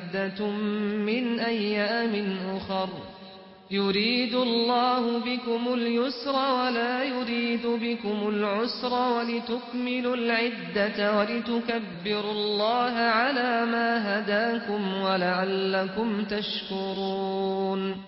عدة من أيام أخر يريد الله بكم اليسر ولا يريد بكم العسر ولتكملوا العدة ولتكبروا الله على ما هداكم ولعلكم تشكرون.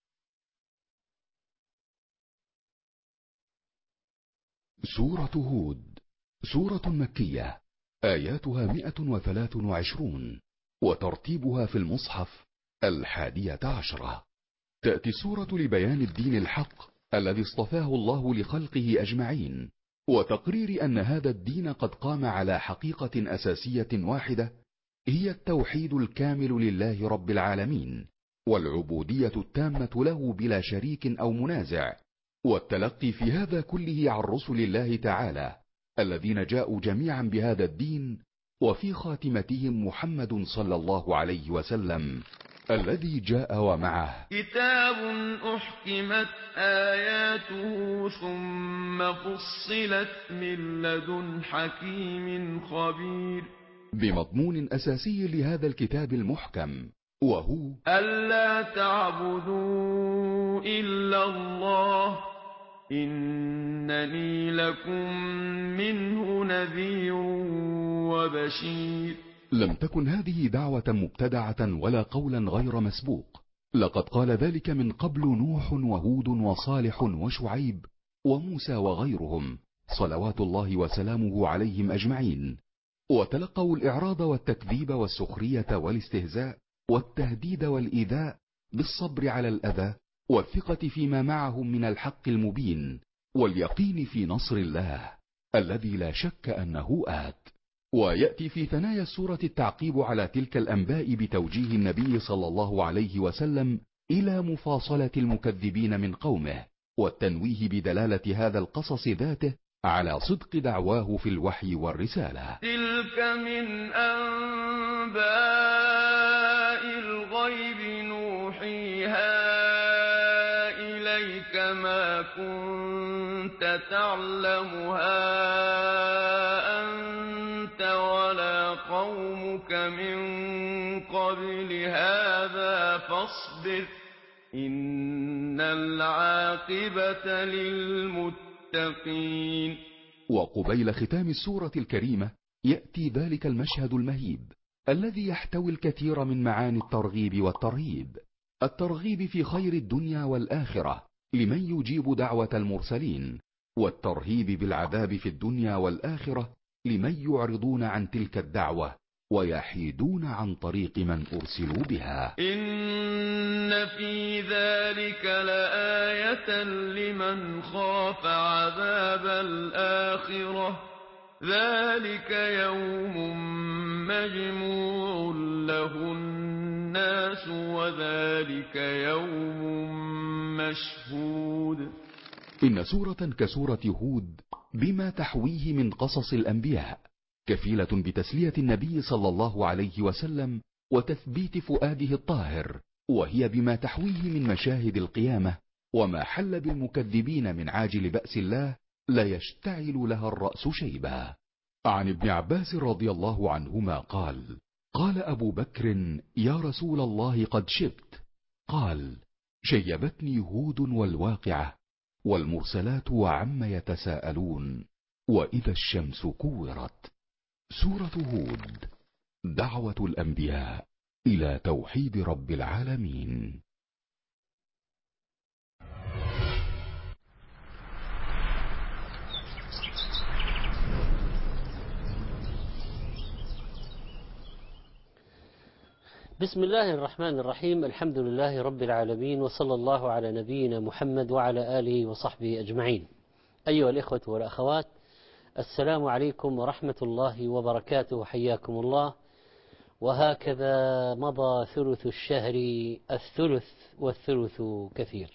سورة هود سورة مكية، آياتها 123، وترتيبها في المصحف 11. تأتي السورة لبيان الدين الحق الذي اصطفاه الله لخلقه أجمعين، وتقرير أن هذا الدين قد قام على حقيقة أساسية واحدة، هي التوحيد الكامل لله رب العالمين، والعبودية التامة له بلا شريك أو منازع، والتلقي في هذا كله عن رسل الله تعالى الذين جاءوا جميعا بهذا الدين، وفي خاتمتهم محمد صلى الله عليه وسلم الذي جاء ومعه كتاب أحكمت آياته ثم فصلت من لدن حكيم خبير. بمضمون أساسي لهذا الكتاب المحكم، وهو ألا تعبدوا إلا الله إنني لكم منه نذير وبشير. لم تكن هذه دعوة مبتدعة ولا قولا غير مسبوق، لقد قال ذلك من قبل نوح وهود وصالح وشعيب وموسى وغيرهم صلوات الله وسلامه عليهم أجمعين، وتلقوا الإعراض والتكذيب والسخرية والاستهزاء والتهديد والإيذاء بالصبر على الأذى والثقة فيما معهم من الحق المبين واليقين في نصر الله الذي لا شك أنه آت. ويأتي في ثنايا السورة التعقيب على تلك الأنباء بتوجيه النبي صلى الله عليه وسلم إلى مفاصلة المكذبين من قومه، والتنويه بدلالة هذا القصص ذاته على صدق دعواه في الوحي والرسالة. تلك من أنباء الغيب نوحيها إليك ما كنت تعلمها أنت ولا قومك من قبل هذا فاصبر إن العاقبة للمتقين. وقبيل ختام السورة الكريمة يأتي ذلك المشهد المهيب الذي يحتوي الكثير من معاني الترغيب والترهيب. الترغيب في خير الدنيا والآخرة لمن يجيب دعوة المرسلين، والترهيب بالعذاب في الدنيا والآخرة لمن يعرضون عن تلك الدعوة ويحيدون عن طريق من أرسلوا بها. إن في ذلك لآية لمن خاف عذاب الآخرة ذلك يوم مجموع له الناس وذلك يوم مشهود. إن سورة كسورة هود بما تحويه من قصص الأنبياء كفيلة بتسلية النبي صلى الله عليه وسلم وتثبيت فؤاده الطاهر، وهي بما تحويه من مشاهد القيامة وما حل بالمكذبين من عاجل بأس الله لا يشتعل لها الرأس شيبا. عن ابن عباس رضي الله عنهما قال: قال أبو بكر: يا رسول الله قد شبت. قال: شيبتني هود والواقعة والمرسلات وعم يتساءلون وإذا الشمس كورت. سورة هود دعوة الأنبياء إلى توحيد رب العالمين. بسم الله الرحمن الرحيم. الحمد لله رب العالمين، وصلى الله على نبينا محمد وعلى آله وصحبه أجمعين. أيها الإخوة والأخوات، السلام عليكم ورحمة الله وبركاته، حياكم الله. وهكذا مضى ثلث الشهر الثلث والثلث كثير.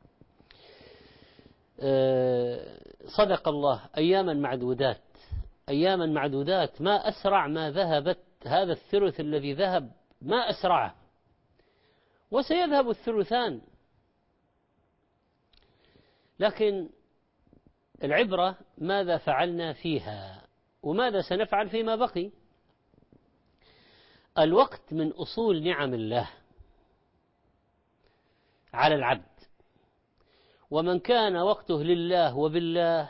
صدق الله، أياما معدودات، أياما معدودات. ما أسرع ما ذهبت هذا الثلث الذي ذهب، ما أسرعه، وسيذهب الثلثان. لكن العبرة ماذا فعلنا فيها وماذا سنفعل فيما بقي. الوقت من أصول نعم الله على العبد، ومن كان وقته لله وبالله،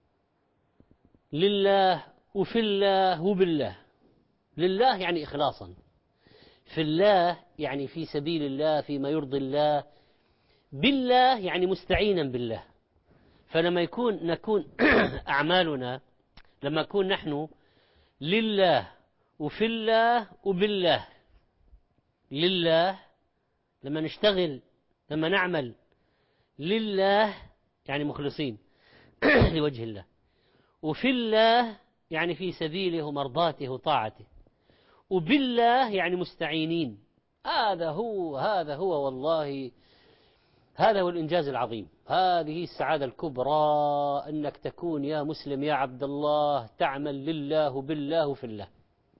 لله وفي الله وبالله. لله يعني إخلاصا، في الله يعني في سبيل الله فيما يرضي الله، بالله يعني مستعينا بالله. فلما نكون أعمالنا، لما نكون نحن لله وفي الله وبالله، لله لما نشتغل، لما نعمل لله يعني مخلصين لوجه الله، وفي الله يعني في سبيله ومرضاته وطاعته، وبالله يعني مستعينين. هذا هو والله، هذا هو الإنجاز العظيم، هذه السعادة الكبرى، أنك تكون يا مسلم يا عبد الله تعمل لله وبالله وفي الله،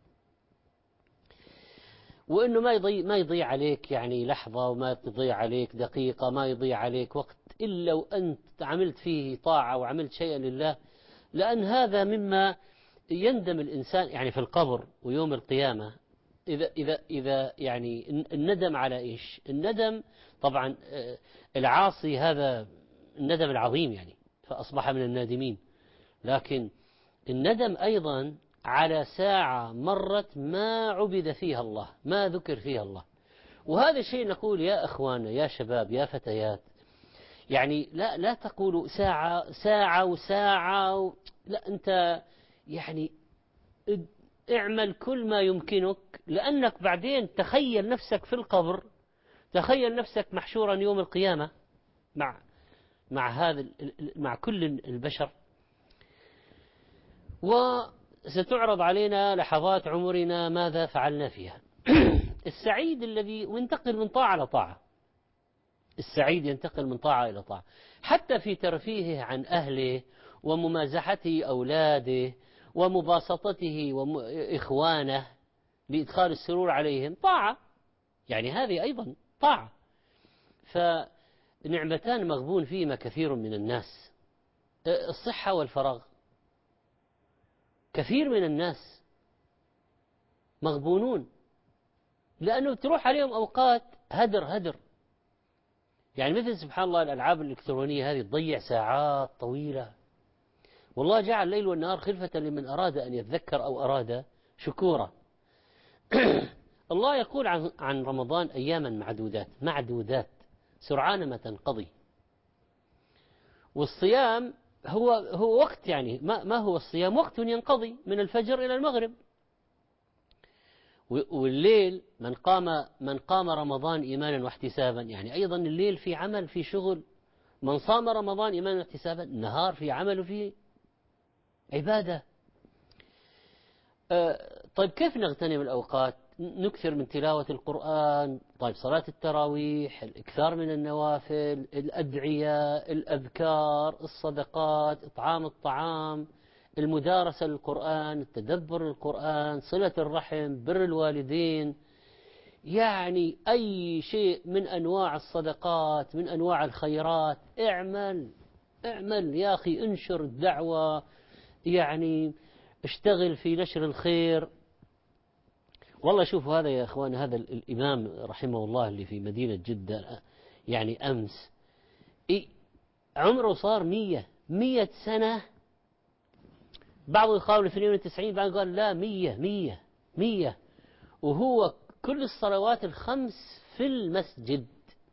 وإنه ما يضيع عليك يعني لحظة، وما يضيع عليك دقيقة، ما يضيع عليك وقت إلا وأنت عملت فيه طاعة وعملت شيئا لله. لأن هذا مما يندم الإنسان يعني في القبر ويوم القيامة. إذا يعني الندم على إيش؟ الندم طبعا العاصي هذا الندم العظيم يعني، فأصبح من النادمين. لكن الندم أيضا على ساعة مرت ما عبد فيها الله، ما ذكر فيها الله. وهذا الشيء نقول يا أخوانا يا شباب يا فتيات، يعني لا تقولوا ساعة وساعة لا، أنت يعني اعمل كل ما يمكنك، لأنك بعدين تخيل نفسك في القبر، تخيل نفسك محشورا يوم القيامة مع كل البشر، وستعرض علينا لحظات عمرنا ماذا فعلنا فيها. السعيد الذي ينتقل من طاعة إلى طاعة، السعيد ينتقل من طاعة إلى طاعة، حتى في ترفيهه عن أهله وممازحته أولاده ومباسطته وإخوانه لإدخال السرور عليهم طاعة، يعني هذه أيضا طاعة. فنعمتان مغبون فيهما كثير من الناس، الصحة والفراغ. كثير من الناس مغبونون لأنه تروح عليهم أوقات هدر. يعني مثل سبحان الله الألعاب الإلكترونية هذه تضيع ساعات طويلة. والله جعل الليل والنهار خلفة لمن أراد أن يذكر أو أراد شكورا. الله يقول عن رمضان أياما معدودات سرعان ما تنقضي. والصيام هو وقت، يعني ما هو الصيام؟ وقت ينقضي من الفجر إلى المغرب. والليل من قام رمضان إيمانا واحتسابا، يعني أيضا الليل في عمل في شغل. من صام رمضان إيمانا واحتسابا، النهار في عمل وفي عبادة. طيب كيف نغتنم الأوقات؟ نكثر من تلاوة القرآن، طيب صلاة التراويح، الإكثار من النوافل، الأدعية، الأذكار، الصدقات، إطعام الطعام، المدارسة للقرآن، التدبر للقرآن، صلة الرحم، بر الوالدين، يعني أي شيء من أنواع الصدقات، من أنواع الخيرات. اعمل يا أخي، انشر الدعوة، يعني اشتغل في نشر الخير. والله شوفوا هذا يا أخوان، هذا الإمام رحمه الله اللي في مدينة جدة، يعني أمس عمره صار 100 سنة. بعض يقال 92، بعض قال لا 100. وهو كل الصلوات الخمس في المسجد،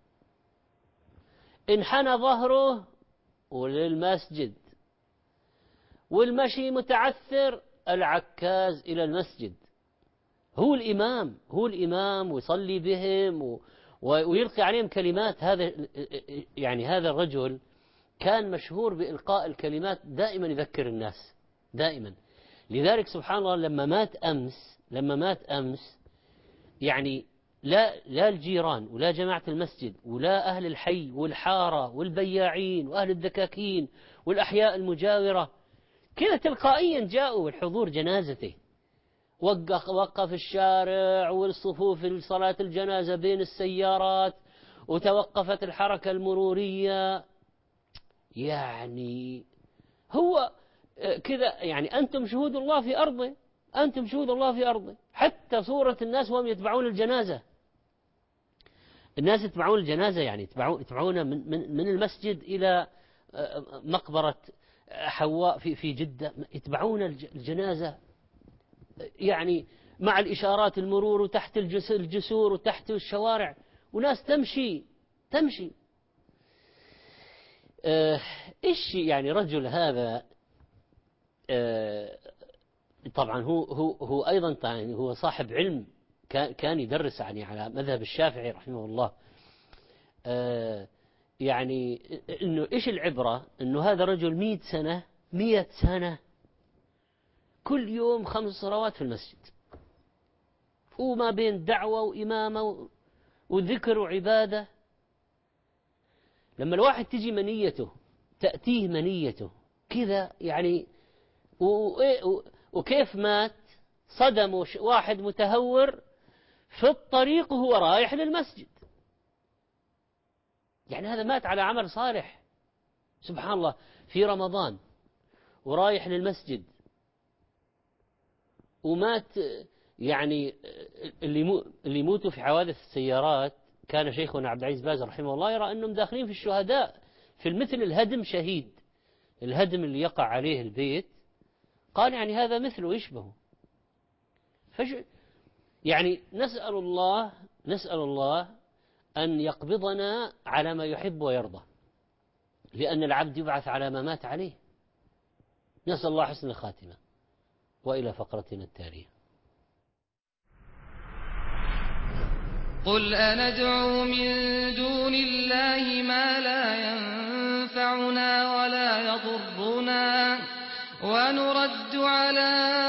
انحنى ظهره وللمسجد، والمشي متعثر، العكاز إلى المسجد. هو الإمام ويصلي بهم ويلقي عليهم كلمات. هذا الرجل كان مشهور بإلقاء الكلمات، دائما يذكر الناس دائما. لذلك سبحان الله لما مات أمس يعني لا الجيران ولا جماعة المسجد ولا أهل الحي والحارة والبياعين وأهل الدكاكين والأحياء المجاورة كذا تلقائيا جاءوا الحضور جنازته. وقف الشارع والصفوف لصلاة الجنازة بين السيارات، وتوقفت الحركة المرورية. يعني هو كذا، يعني أنتم شهود الله في أرضه، أنتم شهود الله في أرضه. حتى صورة الناس وهم يتبعون الجنازة، الناس يتبعون الجنازة، يعني يتبعون من المسجد إلى مقبرة حواء في جدة، يتبعون الجنازة يعني مع الإشارات المرور وتحت الجسور وتحت الشوارع، وناس تمشي. إيش يعني رجل هذا؟ طبعا هو أيضا يعني هو صاحب علم، كان يدرس يعني على مذهب الشافعي رحمه الله. يعني إنه إيش العبرة؟ إنه هذا رجل 100 سنة كل يوم 5 صلوات في المسجد، وما بين دعوة وإمامة وذكر وعبادة. لما الواحد تأتيه منيته كذا يعني، وكيف مات؟ صدم واحد متهور في الطريق وهو رايح للمسجد. يعني هذا مات على عمل صالح، سبحان الله، في رمضان ورايح للمسجد، ومات. يعني اللي يموتوا في حوادث السيارات، كان شيخنا عبد العزيز باز رحمه الله يرى أنهم داخلين في الشهداء، في المثل الهدم شهيد، الهدم اللي يقع عليه البيت، قال يعني هذا مثله يشبهه. يعني نسأل الله أن يقبضنا على ما يحب ويرضى، لأن العبد يبعث على ما مات عليه. نسأل الله حسن الخاتمة. وإلى فقرتنا التالية. قل أندعو من دون الله ما لا ينفعنا ولا يضرنا ونرد على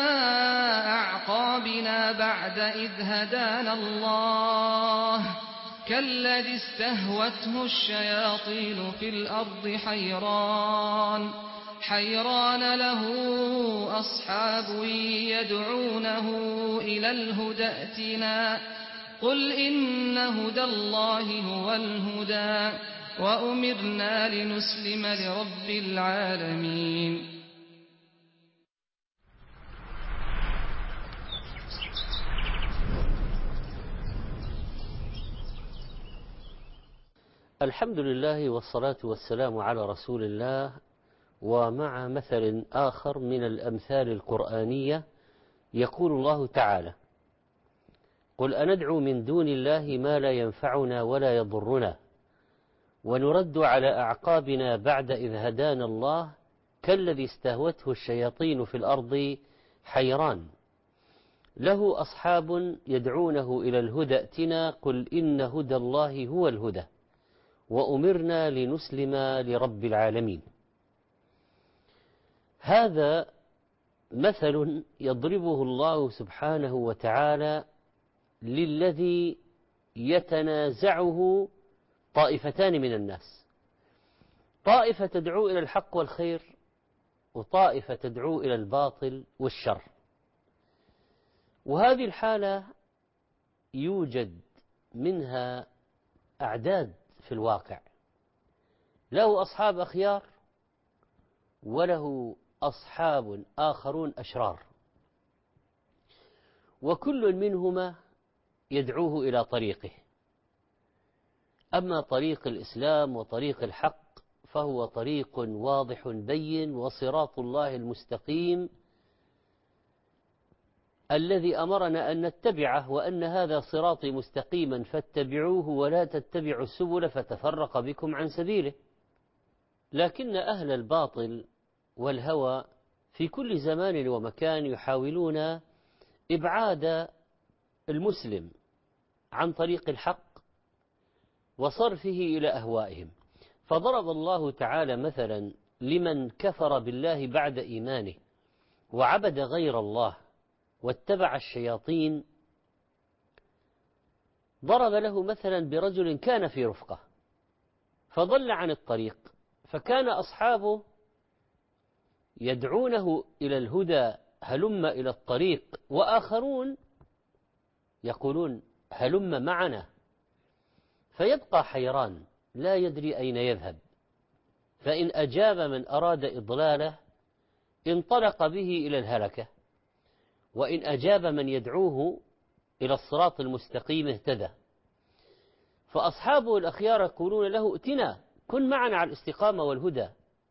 أعقابنا بعد إذ هدانا الله كالذي استهوته الشياطين في الأرض حيران له أصحاب يدعونه إلى الهدى ائتنا قل إن هدى الله هو الهدى وأمرنا لنسلم لرب العالمين. الحمد لله والصلاة والسلام على رسول الله. ومع مثل آخر من الأمثال القرآنية يقول الله تعالى: قل أندعو من دون الله ما لا ينفعنا ولا يضرنا ونرد على أعقابنا بعد إذ هدانا الله كالذي استهوته الشياطين في الأرض حيران له أصحاب يدعونه إلى الهدى ائتنا قل إن هدى الله هو الهدى وأمرنا لنسلم لرب العالمين. هذا مثل يضربه الله سبحانه وتعالى للذي يتنازعه طائفتان من الناس، طائفة تدعو إلى الحق والخير، وطائفة تدعو إلى الباطل والشر. وهذه الحالة يوجد منها أعداد في الواقع، له أصحاب أخيار وله أصحاب آخرون أشرار، وكل منهما يدعوه إلى طريقه. أما طريق الإسلام وطريق الحق فهو طريق واضح بين، وصراط الله المستقيم الذي أمرنا أن نتبعه، وأن هذا صراطي مستقيما فاتبعوه ولا تتبعوا السبل فتفرق بكم عن سبيله. لكن أهل الباطل والهوى في كل زمان ومكان يحاولون إبعاد المسلم عن طريق الحق وصرفه إلى أهوائهم. فضرب الله تعالى مثلا لمن كفر بالله بعد إيمانه وعبد غير الله واتبع الشياطين، ضرب له مثلا برجل كان في رفقة فضل عن الطريق، فكان أصحابه يدعونه إلى الهدى هلم إلى الطريق، وآخرون يقولون هلم معنا، فيبقى حيران لا يدري أين يذهب. فإن أجاب من أراد إضلاله انطلق به إلى الهلكة، وإن أجاب من يدعوه إلى الصراط المستقيم اهتدى. فأصحابه الأخيار يقولون له ائتنا كن معنا على الاستقامة والهدى،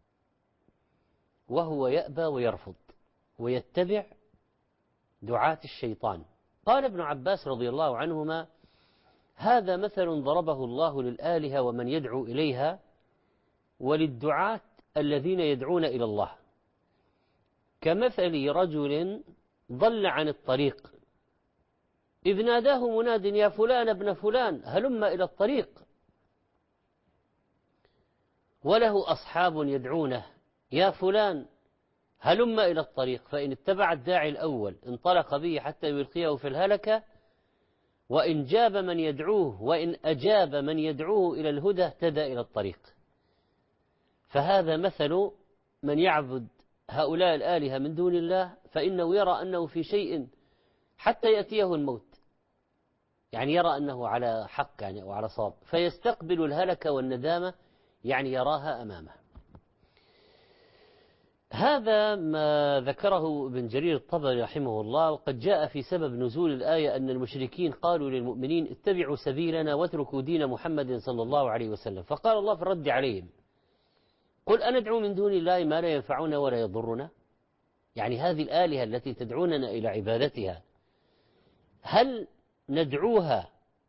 وهو يأبى ويرفض ويتبع دعاة الشيطان. قال ابن عباس رضي الله عنهما: هذا مثل ضربه الله للآلهة ومن يدعو إليها وللدعاة الذين يدعون إلى الله، كمثل رجل ضل عن الطريق إذ ناداه مناد: يا فلان ابن فلان هلم إلى الطريق، وله أصحاب يدعونه: يا فلان هلم إلى الطريق، فإن اتبع الداعي الأول انطلق به حتى يلقيه في الهلكة، وإن أجاب من يدعوه إلى الهدى اهتدى إلى الطريق. فهذا مثل من يعبد هؤلاء الآلهة من دون الله، فإنه يرى أنه في شيء حتى يأتيه الموت، يعني يرى أنه على حق يعني أو على صواب، فيستقبل الهلكة والندامة، يعني يراها أمامه. هذا ما ذكره ابن جرير الطبري رحمه الله. وقد جاء في سبب نزول الآية أن المشركين قالوا للمؤمنين: اتبعوا سبيلنا واتركوا دين محمد صلى الله عليه وسلم. فقال الله في الرد عليهم: قل أندعو من دون الله ما لا ينفعنا ولا يضرنا؟ يعني هذه الآلهة التي تدعوننا إلى عبادتها، هل ندعوها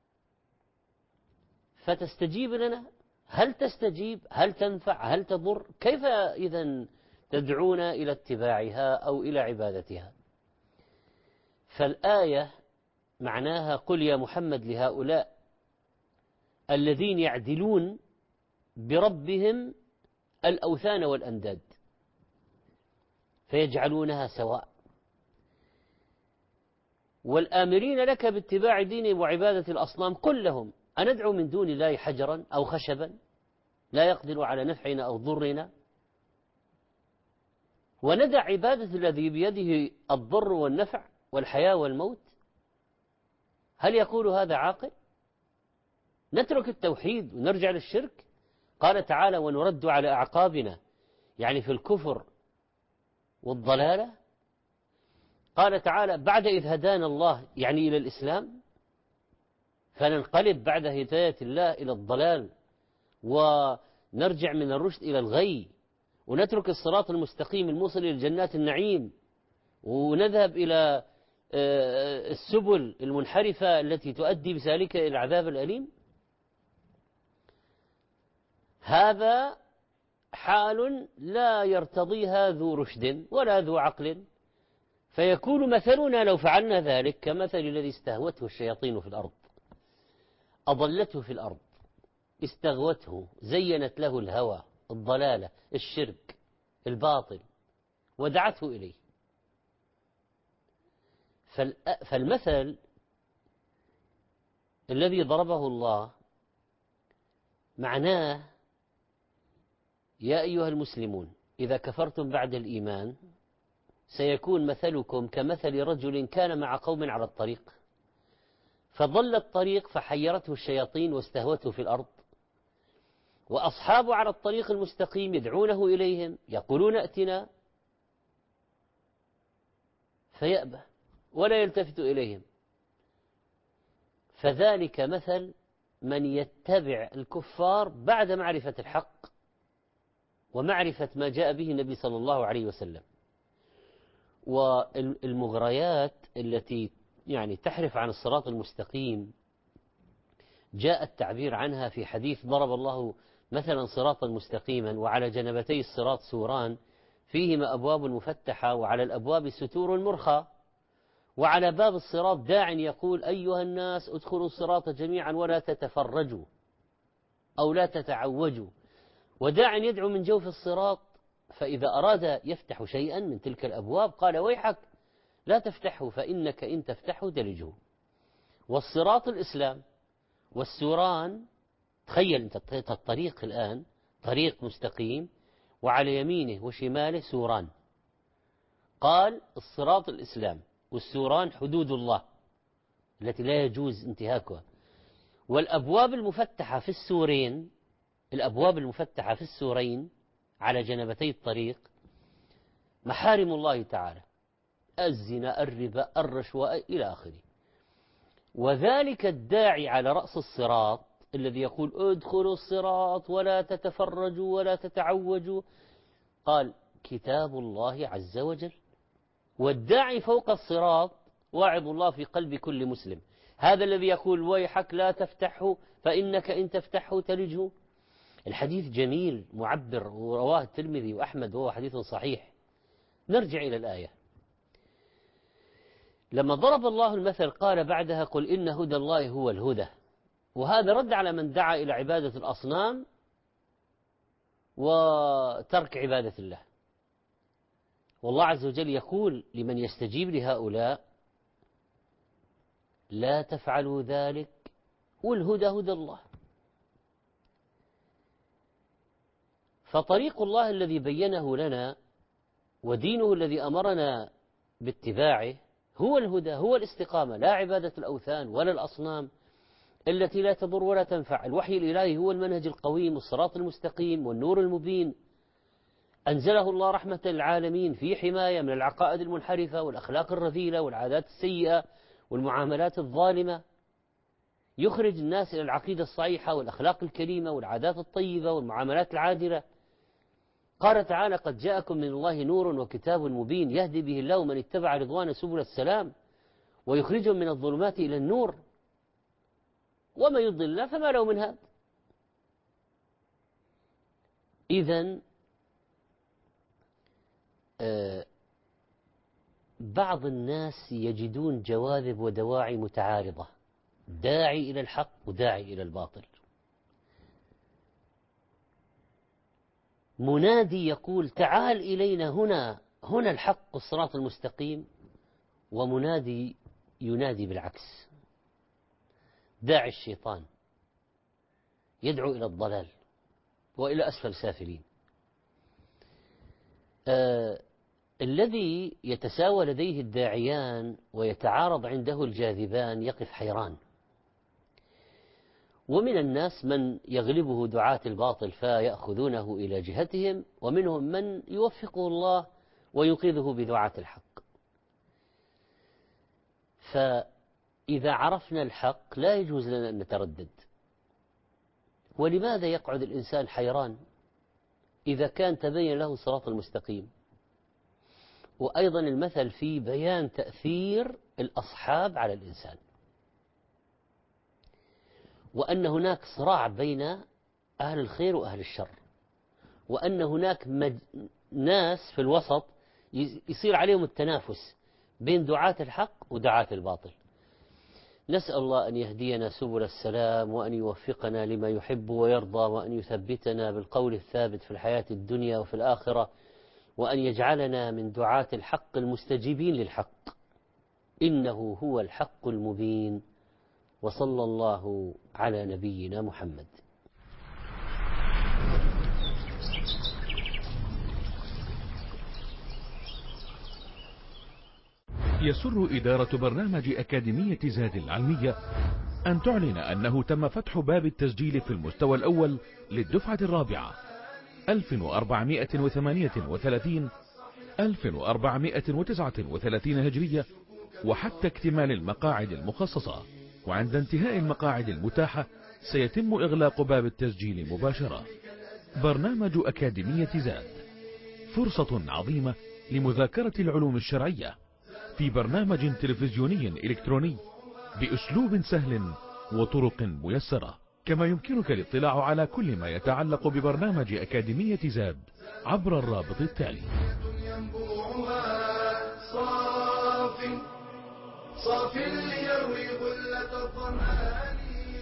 فتستجيب لنا؟ هل تستجيب؟ هل تنفع؟ هل تضر؟ كيف إذن تدعونا إلى اتباعها أو إلى عبادتها؟ فالآية معناها: قل يا محمد لهؤلاء الذين يعدلون بربهم الأوثان والأنداد فيجعلونها سواء، والآمرين لك باتباع دين وعبادة الأصنام، قل لهم: أندعو من دون الله حجرا أو خشبا لا يقدر على نفعنا أو ضرنا، وندع عبادة الذي بيده الضر والنفع والحياة والموت؟ هل يقول هذا عاقل؟ نترك التوحيد ونرجع للشرك؟ قال تعالى: ونرد على أعقابنا، يعني في الكفر والضلالة. قال تعالى: بعد إذ هدانا الله، يعني إلى الإسلام، فننقلب بعد هداية الله إلى الضلال ونرجع من الرشد إلى الغي، ونترك الصراط المستقيم الموصل إلى جنات النعيم، ونذهب إلى السبل المنحرفة التي تؤدي بذلك إلى العذاب الأليم؟ هذا حال لا يرتضيها ذو رشد ولا ذو عقل. فيكون مثلنا لو فعلنا ذلك كمثل الذي استهوته الشياطين في الأرض، أضلته في الأرض، استغوته، زينت له الهوى، الضلالة، الشرك، الباطل، ودعته إليه. فالمثل الذي ضربه الله معناه: يا أيها المسلمون إذا كفرتم بعد الإيمان سيكون مثلكم كمثل رجل كان مع قوم على الطريق، فضل الطريق فحيرته الشياطين واستهوته في الأرض، وأصحابه على الطريق المستقيم يدعونه إليهم يقولون ائتنا، فيأبى ولا يلتفت إليهم. فذلك مثل من يتبع الكفار بعد معرفة الحق ومعرفة ما جاء به النبي صلى الله عليه وسلم. والمغريات التي يعني تحرف عن الصراط المستقيم جاء التعبير عنها في حديث: ضرب الله مثلا صراطا مستقيما وعلى جنبتي الصراط سوران فيهما أبواب مفتحة وعلى الأبواب ستور مرخى، وعلى باب الصراط داع يقول: أيها الناس ادخلوا الصراط جميعا ولا تتفرجوا أو لا تتعوجوا، وداع يدعو من جوف الصراط، فإذا أراد يفتح شيئا من تلك الأبواب قال: ويحك لا تفتحه فإنك إن تفتحه دلجه. والصراط الإسلام، والسوران، تخيل أنت الطريق الآن طريق مستقيم وعلى يمينه وشماله سوران، قال: الصراط الإسلام، والسوران حدود الله التي لا يجوز انتهاكها، والأبواب المفتحة في السورين، الأبواب المفتحة في السورين على جنبتي الطريق محارم الله تعالى، الزنا، الربا، الرشوة إلى آخره. وذلك الداعي على رأس الصراط الذي يقول ادخلوا الصراط ولا تتفرجوا ولا تتعوجوا، قال كتاب الله عز وجل. والداعي فوق الصراط واعظ الله في قلب كل مسلم، هذا الذي يقول ويحك لا تفتحه فإنك إن تفتحه تلجه. الحديث جميل معبر، ورواه الترمذي وأحمد وهو حديث صحيح. نرجع إلى الآية. لما ضرب الله المثل قال بعدها قل إن هدى الله هو الهدى، وهذا رد على من دعا إلى عبادة الأصنام وترك عبادة الله. والله عز وجل يقول لمن يستجيب لهؤلاء لا تفعلوا ذلك والهدى هدى الله. فطريق الله الذي بينه لنا ودينه الذي أمرنا باتباعه هو الهدى، هو الاستقامة، لا عبادة الأوثان ولا الأصنام التي لا تضر ولا تنفع. الوحي الإلهي هو المنهج القويم والصراط المستقيم والنور المبين، أنزله الله رحمة للعالمين في حماية من العقائد المنحرفة والأخلاق الرذيلة والعادات السيئة والمعاملات الظالمة، يخرج الناس إلى العقيدة الصحيحة والأخلاق الكريمة والعادات الطيبة والمعاملات العادلة. قال تعالى قد جاءكم من الله نور وكتاب مبين يهدي به الله من اتبع رضوان سبل السلام ويخرجهم من الظلمات إلى النور وما يضل الله فما له من هاد. إذن بعض الناس يجدون جواذب ودواعي متعارضة، داعي إلى الحق وداعي إلى الباطل. منادي يقول تعال إلينا هنا الحق والصراط المستقيم، ومنادي ينادي بالعكس، داعي الشيطان يدعو إلى الضلال وإلى أسفل سافلين. الذي يتساوى لديه الداعيان ويتعارض عنده الجاذبان يقف حيران. ومن الناس من يغلبه دعاة الباطل فيأخذونه إلى جهتهم، ومنهم من يوفقه الله وينقذه بدعاة الحق. فإذا عرفنا الحق لا يجوز لنا أن نتردد. ولماذا يقعد الإنسان حيران إذا كان تبين له الصراط المستقيم؟ وأيضا المثل في بيان تأثير الأصحاب على الإنسان، وأن هناك صراع بين أهل الخير وأهل الشر، وأن هناك ناس في الوسط يصير عليهم التنافس بين دعاة الحق ودعاة الباطل. نسأل الله أن يهدينا سبل السلام، وأن يوفقنا لما يحب ويرضى، وأن يثبتنا بالقول الثابت في الحياة الدنيا وفي الآخرة، وأن يجعلنا من دعاة الحق المستجيبين للحق، إنه هو الحق المبين. وصلى الله على نبينا محمد. يسر إدارة برنامج أكاديمية زاد العلمية أن تعلن أنه تم فتح باب التسجيل في المستوى الأول للدفعة الرابعة 1438 1439 هجرية، وحتى اكتمال المقاعد المخصصة. وعند انتهاء المقاعد المتاحة سيتم إغلاق باب التسجيل مباشرة. برنامج أكاديمية زاد فرصة عظيمة لمذاكرة العلوم الشرعية في برنامج تلفزيوني إلكتروني بأسلوب سهل وطرق ميسرة. كما يمكنك الاطلاع على كل ما يتعلق ببرنامج أكاديمية زاد عبر الرابط التالي. صافٍ ليروي غلة الظمآن.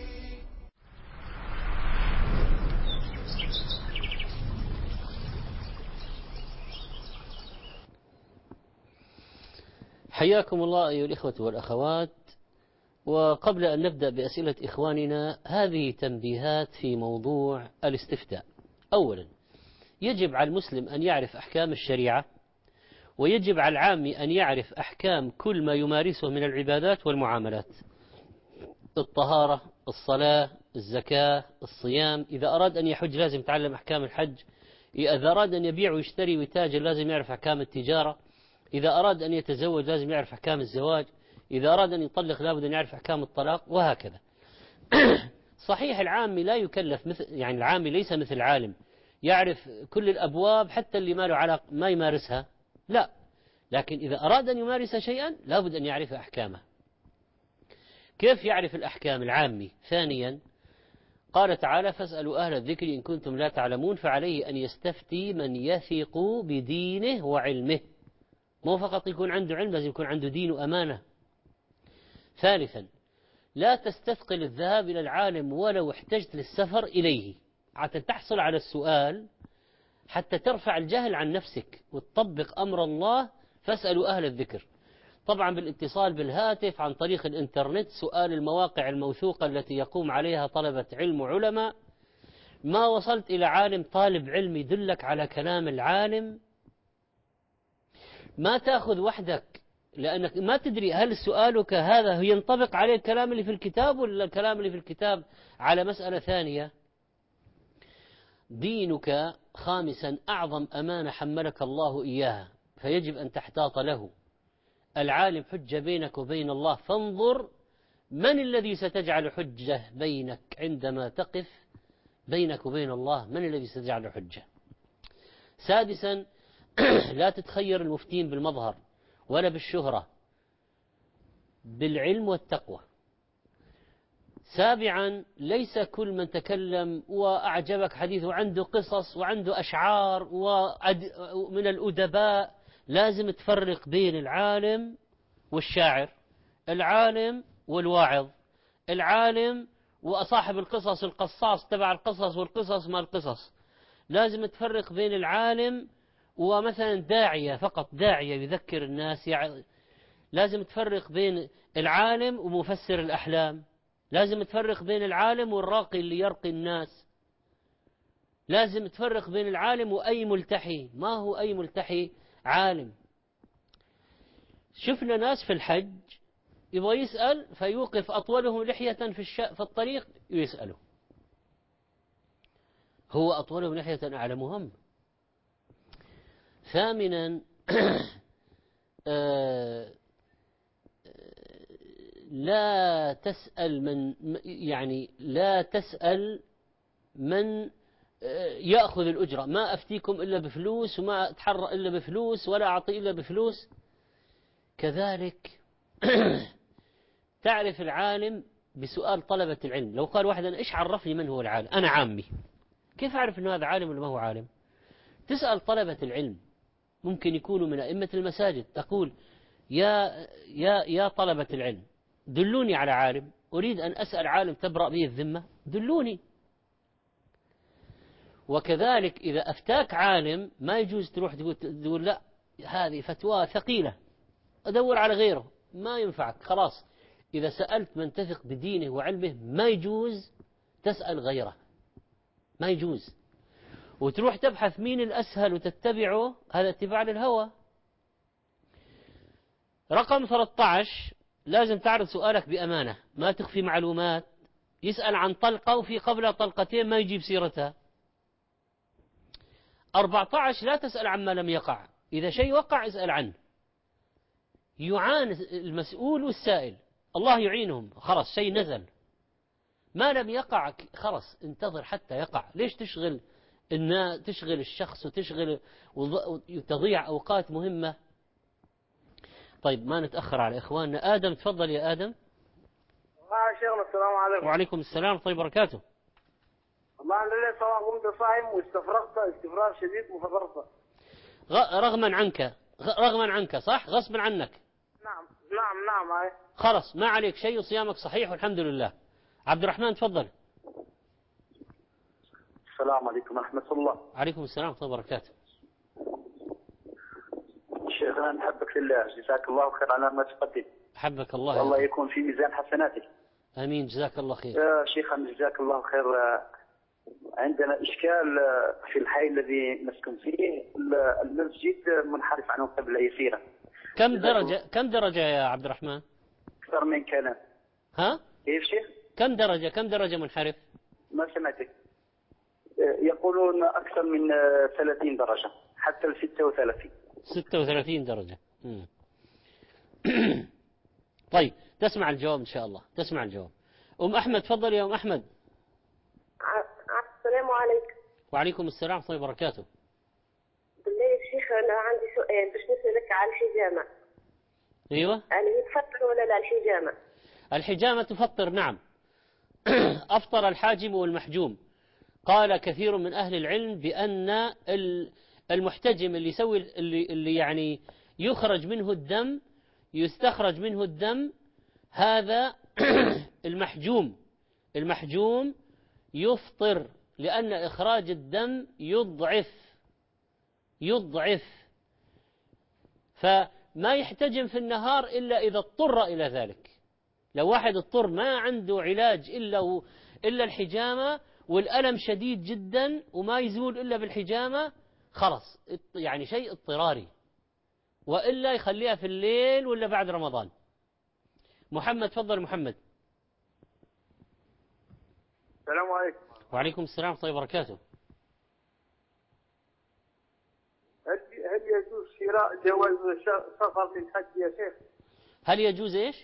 حياكم الله أيها الإخوة والأخوات. وقبل أن نبدأ بأسئلة إخواننا، هذه تنبيهات في موضوع الاستفتاء. أولا، يجب على المسلم أن يعرف أحكام الشريعة، ويجب على العام أن يعرف أحكام كل ما يمارسه من العبادات والمعاملات، الطهارة، الصلاة، الزكاة، الصيام. إذا أراد أن يحج لازم يتعلم أحكام الحج. إذا أراد أن يبيع ويشتري ويتاجر لازم يعرف أحكام التجارة. إذا أراد أن يتزوج لازم يعرف أحكام الزواج، إذا أراد أن يطلق لابد أن يعرف أحكام الطلاق، وهكذا. صحيح العامي لا يكلف يعني العامي ليس مثل العالم يعرف كل الأبواب حتى اللي ما له علاقة ما يمارسها، لا، لكن إذا أراد أن يمارس شيئا لابد أن يعرف أحكامه. كيف يعرف الأحكام العامي؟ ثانيا قال تعالى: فاسألوا أهل الذكر إن كنتم لا تعلمون، فعليه أن يستفتي من يثق بدينه وعلمه، مو فقط يكون عنده علم، لازم يكون عنده دين وأمانة. ثالثا لا تستثقل الذهاب إلى العالم ولو احتجت للسفر إليه حتى تحصل على السؤال، حتى ترفع الجهل عن نفسك وتطبق أمر الله. فاسألوا أهل الذكر، طبعا بالاتصال بالهاتف عن طريق الإنترنت، سؤال المواقع الموثوقة التي يقوم عليها طلبة علم وعلماء. ما وصلت إلى عالم طالب علم يدلك على كلام العالم، ما تأخذ وحدك، لأنك ما تدري هل سؤالك هذا ينطبق عليه الكلام اللي في الكتاب ولا الكلام اللي في الكتاب على مسألة ثانية. دينك خامسا أعظم أمانة حملك الله إياها، فيجب أن تحتاط له. العالم حجة بينك وبين الله، فانظر من الذي ستجعل حجة بينك عندما تقف بينك وبين الله، من الذي ستجعل حجة. سادسا لا تتخير المفتين بالمظهر ولا بالشهرة، بالعلم والتقوى. سابعا ليس كل من تكلم وأعجبك حديثه وعنده قصص وعنده أشعار ومن الأدباء، لازم تفرق بين العالم والشاعر، العالم والواعظ، العالم وصاحب القصص القصاص تبع القصص والقصص ما القصص. لازم تفرق بين العالم ومثلا داعية فقط، داعية يذكر الناس، لازم تفرق بين العالم ومفسر الأحلام، لازم تفرق بين العالم والراقي اللي يرقي الناس، لازم تفرق بين العالم وأي ملتحي. ما هو أي ملتحي عالم. شفنا ناس في الحج يبغى يسأل فيوقف أطولهم لحية في الطريق ويسأله، هو أطولهم لحية أعلمهم. ثامنا لا تسأل من يأخذ الأجرة. ما أفتيكم إلا بفلوس، وما أتحرى إلا بفلوس، ولا أعطي إلا بفلوس. كذلك تعرف العالم بسؤال طلبة العلم. لو قال واحد: أنا إيش عرفني من هو العالم؟ أنا عامي، كيف أعرف أنه هذا عالم ولا ما هو عالم؟ تسأل طلبة العلم، ممكن يكونوا من أئمة المساجد، تقول: يا طلبة العلم دلوني على عالم، أريد أن أسأل عالم تبرأ به الذمة، دلوني. وكذلك إذا أفتاك عالم ما يجوز تروح تقول لا هذه فتوى ثقيلة أدور على غيره، ما ينفعك. خلاص، إذا سألت من تثق بدينه وعلمه ما يجوز تسأل غيره، ما يجوز. وتروح تبحث مين الأسهل وتتبعه، هذا اتباع للهوى. رقم 13 لازم تعرض سؤالك بأمانة، ما تخفي معلومات. يسأل عن طلقة وفي قبلها طلقتين ما يجيب سيرتها. 14 لا تسأل عما لم يقع، إذا شيء وقع اسأل عنه. يعاني المسؤول والسائل، الله يعينهم. خلاص شيء نزل، ما لم يقع خلاص انتظر حتى يقع. ليش تشغل الشخص وتضيع أوقات مهمة؟ طيب ما نتأخر على إخواننا. آدم تفضل يا آدم. شيخنا السلام عليكم. وعليكم السلام طيب بركاته. والله أنا لله صراحة كنت صايم واستفرغت استفراغ شديد وفطرت. رغما عنك صح؟ غصبا عنك. نعم هاي. خلاص ما عليك شيء وصيامك صحيح والحمد لله. عبد الرحمن تفضل. السلام عليكم ورحمة الله. عليكم السلام ورحمة الله وبركاته. شيخنا نحبك في الله، جزاك الله خير على ما تقدم. حبك الله. والله يكون في ميزان حسناتك. آمين جزاك الله خير. شيخنا جزاك الله خير. عندنا إشكال في الحي الذي نسكن فيه، المسجد منحرف عنه قبل يسيرة. كم درجة يا عبد الرحمن؟ أكثر من كلام. ها؟ كيف شيخ؟ كم درجة منحرف؟ ما سمعتك. يقولون أكثر من 30 درجة حتى 36. 36 درجة. طيب تسمع الجواب إن شاء الله، تسمع الجواب. أم أحمد تفضل يا أم أحمد. السلام عليكم. وعليكم السلام ورحمة الله وبركاته. بالله يا شيخ أنا عندي سؤال باش نسألك على الحجامة. أيوة. يعني تفطر ولا لا الحجامة؟ الحجامة تفطر نعم. أفطر الحاجم والمحجوم. قال كثير من أهل العلم بأن المحتجم اللي يسوي اللي يعني يخرج منه الدم، يستخرج منه الدم، هذا المحجوم يفطر، لأن إخراج الدم يضعف، فما يحتجم في النهار إلا إذا اضطر إلى ذلك. لو واحد اضطر ما عنده علاج إلا الحجامة والألم شديد جدا وما يزول إلا بالحجامة، خلص يعني شيء اضطراري، وإلا يخليها في الليل ولا بعد رمضان. محمد تفضل محمد. السلام عليكم. وعليكم السلام ورحمة الله وبركاته. هل يجوز شراء جواز سفر للحج يا شيخ؟ هل يجوز إيش؟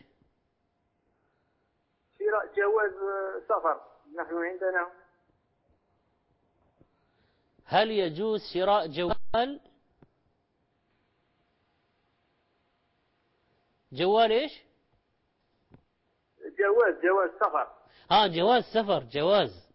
شراء جواز سفر. نحن عندنا. هل يجوز شراء جوال إيش؟ جواز سفر. جواز سفر، جواز.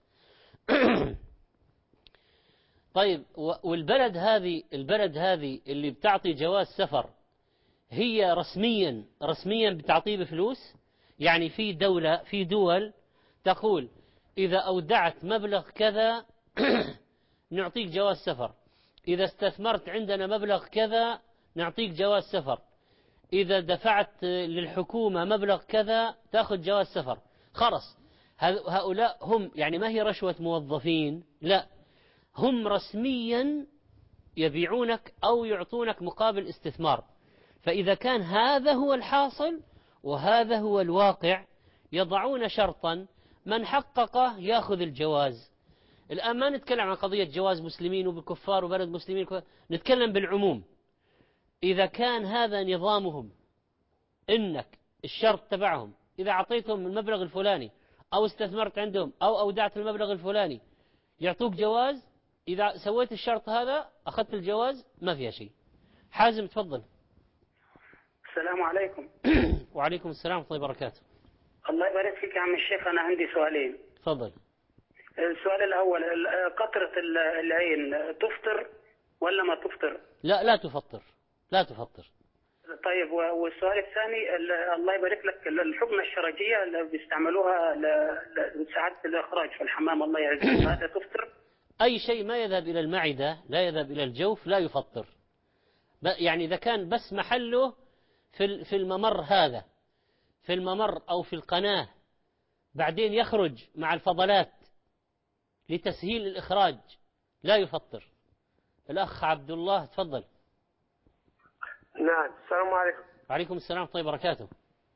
طيب والبلد هذه اللي بتعطي جواز سفر هي رسميا بتعطيه بفلوس؟ يعني في دول تقول إذا أودعت مبلغ كذا نعطيك جواز سفر، إذا استثمرت عندنا مبلغ كذا نعطيك جواز سفر، إذا دفعت للحكومة مبلغ كذا تأخذ جواز سفر. خلص هؤلاء هم يعني ما هي رشوة موظفين، لا، هم رسميا يبيعونك أو يعطونك مقابل استثمار. فإذا كان هذا هو الحاصل وهذا هو الواقع يضعون شرطا، من حققه يأخذ الجواز. الآن ما نتكلم عن قضية جواز مسلمين وبكفار وبلد مسلمين، نتكلم بالعموم. إذا كان هذا نظامهم، إنك الشرط تبعهم إذا أعطيتهم المبلغ الفلاني أو استثمرت عندهم أو أودعت المبلغ الفلاني يعطوك جواز، إذا سويت الشرط هذا أخذت الجواز ما فيها شيء. حازم تفضل. السلام عليكم. وعليكم السلام ورحمة الله وبركاته. الله يبارك فيك يا عم الشيخ، أنا عندي سؤالين. تفضل. السؤال الأول، قطرة العين تفطر ولا ما تفطر؟ لا تفطر، لا تفطر. طيب والسؤال الثاني، الله يبارك لك، الحقنة الشرجية اللي بيستعملوها لساعات الإخراج في الحمام الله يعزك، هذا تفطر؟ أي شيء ما يذهب إلى المعدة لا يذهب إلى الجوف لا يفطر. يعني إذا كان بس محله في الممر، هذا في الممر أو في القناة، بعدين يخرج مع الفضلات لتسهيل الإخراج لا يفطر. الأخ عبد الله تفضل. نعم. السلام عليكم. وعليكم السلام ورحمة الله وبركاته.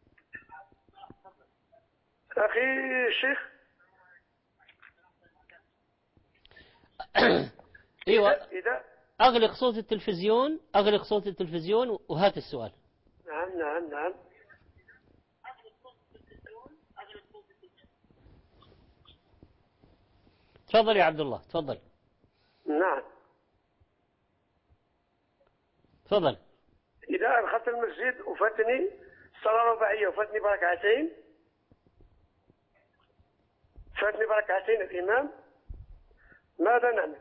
أخي الشيخ. ايوه، إذا اغلق صوت التلفزيون وهات السؤال. نعم. تفضل يا عبد الله تفضل. نعم. تفضل. إذا دخلت المسجد وفاتني صلاة رباعية وفاتني بركعتين الإمام، ماذا نعمل؟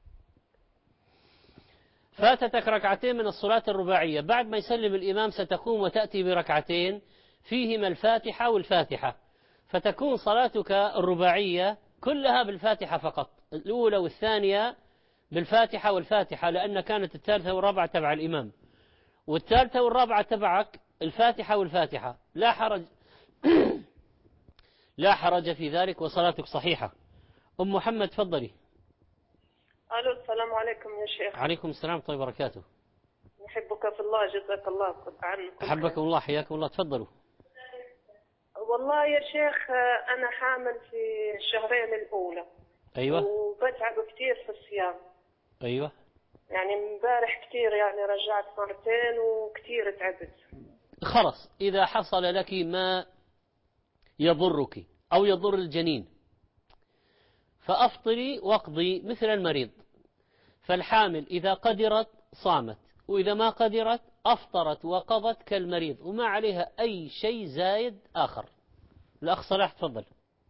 فاتتك ركعتين من الصلاة الرباعية، بعد ما يسلم الإمام ستقوم وتأتي بركعتين فيهما الفاتحة والفاتحة، فتكون صلاتك الرباعية كلها بالفاتحة فقط، الأولى والثانية بالفاتحة والفاتحة، لأن كانت الثالثة والرابعة تبع الإمام، والثالثة والرابعة تبعك الفاتحة والفاتحة، لا حرج في ذلك وصلاتك صحيحة. أم محمد تفضلي. ألو السلام عليكم يا شيخ. عليكم السلام ورحمة الله وبركاته. نحبك في الله، جزاك الله عنك. أحبكم الله، حياكم الله، تفضلوا. والله يا شيخ أنا حامل في الشهرين الأولى. أيوة. وبتعب كثير في الصيام. أيوة. يعني امبارح كثير يعني رجعت مرتين وكثير تعبت. خلاص إذا حصل لك ما يضرك أو يضر الجنين فأفطري واقضي مثل المريض. فالحامل إذا قدرت صامت، وإذا ما قدرت أفطرت وقضت كالمريض، وما عليها أي شيء زايد آخر. الأخ صلاح تفضل.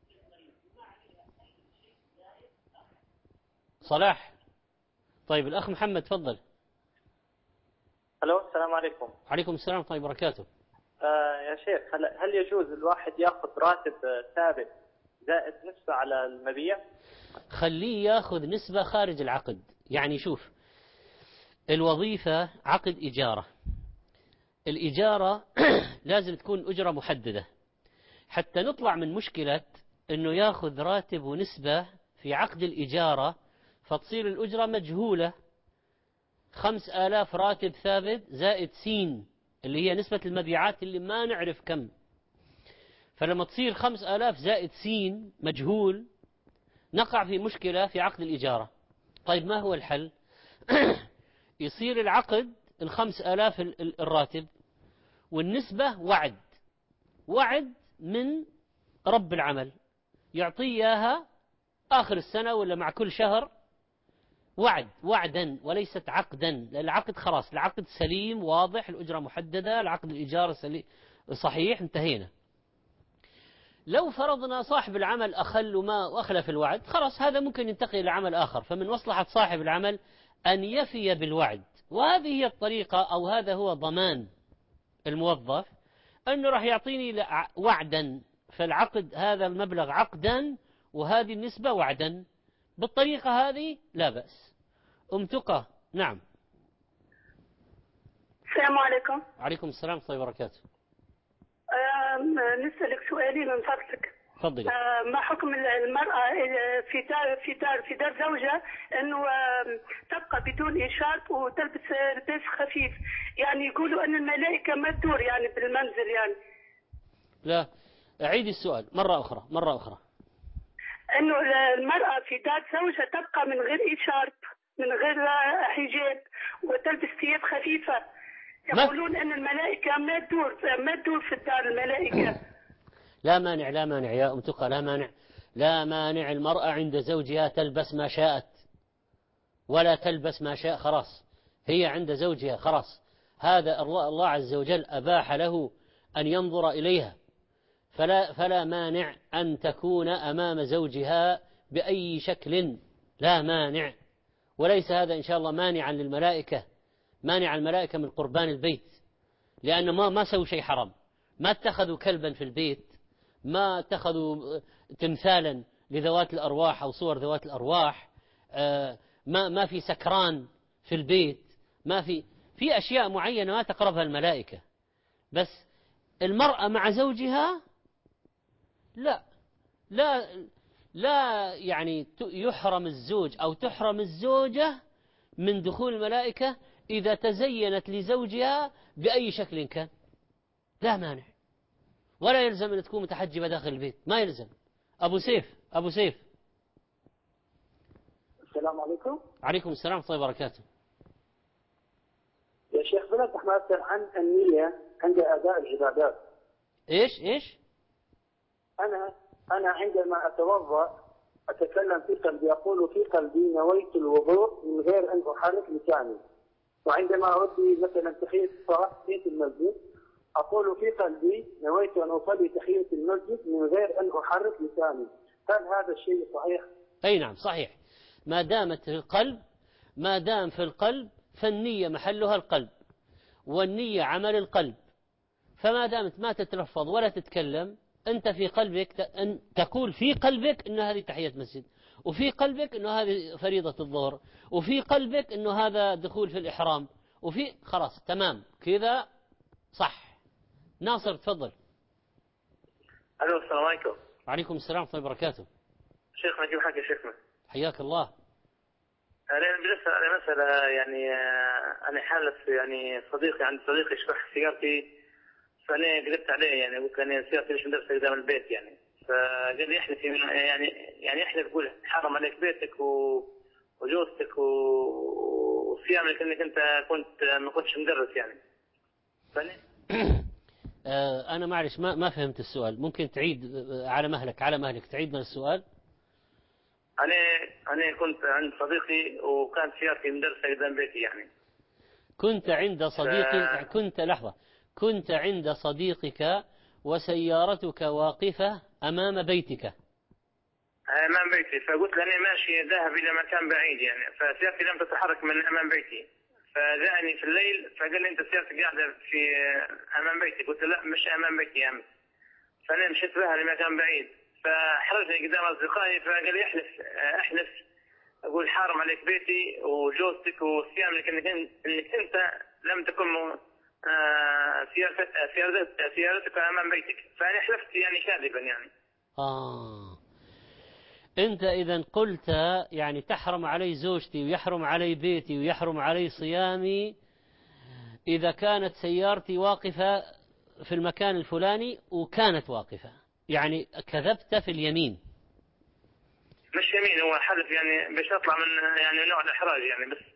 صلاح. طيب الأخ محمد تفضل. الو السلام عليكم. عليكم السلام ورحمة الله وبركاته. يا شيخ، هل يجوز الواحد ياخذ راتب ثابت زائد نسبة على المبيع؟ خليه ياخذ نسبة خارج العقد. يعني شوف، الوظيفة عقد إجارة، الإجارة لازم تكون أجرة محددة حتى نطلع من مشكلة أنه ياخذ راتب ونسبة في عقد الإجارة فتصير الأجرة مجهولة. 5000 راتب ثابت زائد سين اللي هي نسبة المبيعات اللي ما نعرف كم. فلما تصير 5000 زائد سين مجهول نقع في مشكلة في عقد الإجارة. طيب ما هو الحل؟ يصير العقد 5000 الراتب والنسبة وعد من رب العمل يعطيه إياها آخر السنة ولا مع كل شهر، وعدا وليست عقدا. لأن العقد خلاص، العقد سليم واضح، الأجرة محددة، العقد الإجارة سليم صحيح، انتهينا. لو فرضنا صاحب العمل أخل وأخلف الوعد، خلاص هذا ممكن ينتقل إلى عمل آخر. فمن مصلحة صاحب العمل أن يفي بالوعد، وهذه هي الطريقة أو هذا هو ضمان الموظف أنه راح يعطيني وعدا، فالعقد هذا المبلغ عقدا وهذه النسبة وعدا. بالطريقة هذه لا بأس. تقى. نعم. السلام عليكم. عليكم السلام ورحمة الله وبركاته. نسألك سؤالي من فضلك. تفضلي. ما حكم المرأة في دار زوجها أنه تبقى بدون إشارة وتلبس لباس خفيف؟ يعني يقولوا أن الملائكة ما تدور يعني بالمنزل يعني. لا، أعيد السؤال مرة أخرى. أنه المرأة في دار زوجها تبقى من غير إشارة، من غير حجاب، وتلبس ثياب خفيفة. يقولون أن الملائكة ما تدور في الدار الملائكة. لا مانع يا تقى، لا مانع. المرأة عند زوجها تلبس ما شاءت ولا تلبس ما شاء، خلاص هي عند زوجها خلاص. هذا الله عز وجل أباح له أن ينظر إليها، فلا مانع أن تكون أمام زوجها بأي شكل، لا مانع. وليس هذا إن شاء الله مانعا للملائكة، مانع الملائكة من قربان البيت، لأن ما سووا شيء حرام. ما اتخذوا كلبا في البيت، ما اتخذوا تمثالا لذوات الأرواح أو صور ذوات الأرواح، ما في سكران في البيت، ما في أشياء معينة ما تقربها الملائكة. بس المرأة مع زوجها لا يعني يحرم الزوج أو تحرم الزوجة من دخول الملائكة إذا تزينت لزوجها بأي شكل كان، لا مانع. ولا يلزم أن تكون متحجبة داخل البيت، ما يلزم. أبو سيف. السلام عليكم. عليكم السلام ورحمة الله وبركاته. يا شيخ بلغت ما أسأل عن النية عند أداء العبادات. إيش؟ أنا عندما أتوضأ أتكلم في قلبي، أقول في قلبي نويت الوضوء من غير أن أحرك لساني. وعندما أؤدي مثلا تحية الصلاة في المسجد أقول في قلبي نويت أن أصلي تحية المسجد من غير أن أحرك لساني. هل هذا الشيء صحيح؟ أي نعم صحيح. ما دام في القلب فالنية محلها القلب، والنية عمل القلب. فما دامت ما تتلفظ ولا تتكلم، أنت في قلبك أن تقول في قلبك أن هذه تحية مسجد، وفي قلبك أنه هذه فريضة الظهر، وفي قلبك أنه هذا دخول في الإحرام، خلاص تمام كذا صح. ناصر تفضل. الو السلام عليكم. وعليكم السلام ورحمة الله وبركاته. شيخنا كيف حالك يا شيخنا؟ حياك الله. أنا بدي على مسألة يعني أنا حالف يعني صديقي، عندي صديق يشرح سيارتي، فأنا قلت عليه يعني قلت له سيارتي ليش مدرسة قدام البيت يعني، فقال لي احلف يعني احلف يقول حرم عليك بيتك وجوزتك وصيامك انك انت ما كنتش مدرس يعني. أنا معلش ما فهمت السؤال، ممكن تعيد على مهلك تعيد من السؤال. أنا كنت عند صديقي وكانت سيارتي مدرسة قدام بيتي يعني. كنت عند صديقك وسيارتك واقفة أمام بيتك. أمام بيتي، فقلت له أنا ماشي ذاهب إلى مكان بعيد يعني، فسيارتي لم تتحرك من أمام بيتي، فجاءني في الليل فقال لي أنت سيارتك قاعدة في أمام بيتي، قلت له لا مش أمام بيتي يا أمس، فأنا مشيت بها لمكان بعيد، فحرجني قدام أصدقائي فقال لي احلف أقول حارم عليك بيتي وجوزتك وصيامك إنك أنت لم تكن سيارتك أمام بيتك، فأنا حلفت يعني كاذبا يعني. أنت إذا قلت يعني تحرم علي زوجتي ويحرم علي بيتي ويحرم علي صيامي إذا كانت سيارتي واقفة في المكان الفلاني، وكانت واقفة، يعني كذبت في اليمين. مش يمين، هو حلف يعني باش أطلع من يعني نوع الإحراج يعني بس.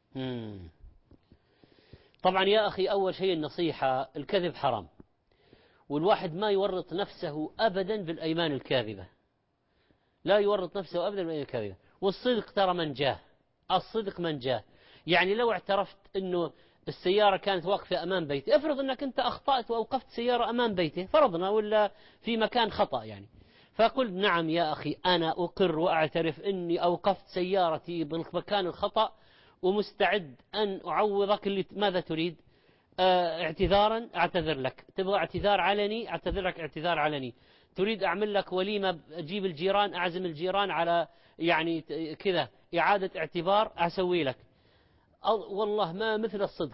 طبعا يا أخي، أول شيء النصيحة، الكذب حرام، والواحد ما يورط نفسه أبدا بالأيمان الكاذبة، لا يورط نفسه أبدا بالأيمان الكاذبة. والصدق ترى الصدق منجاه. يعني لو اعترفت أنه السيارة كانت واقفة أمام بيتي، افرض أنك أنت أخطأت وأوقفت سيارة أمام بيته، فرضنا، ولا في مكان خطأ يعني، فقل نعم يا أخي أنا أقر وأعترف أني أوقفت سيارتي بالمكان الخطأ، ومستعد أن أعوضك. ماذا تريد؟ اعتذارا، أعتذر لك. تبغى اعتذار علني؟ أعتذر لك اعتذار علني. تريد أعمل لك وليمة، أجيب الجيران، أعزم الجيران على يعني كذا إعادة اعتبار، أسوي لك. والله ما مثل الصدق.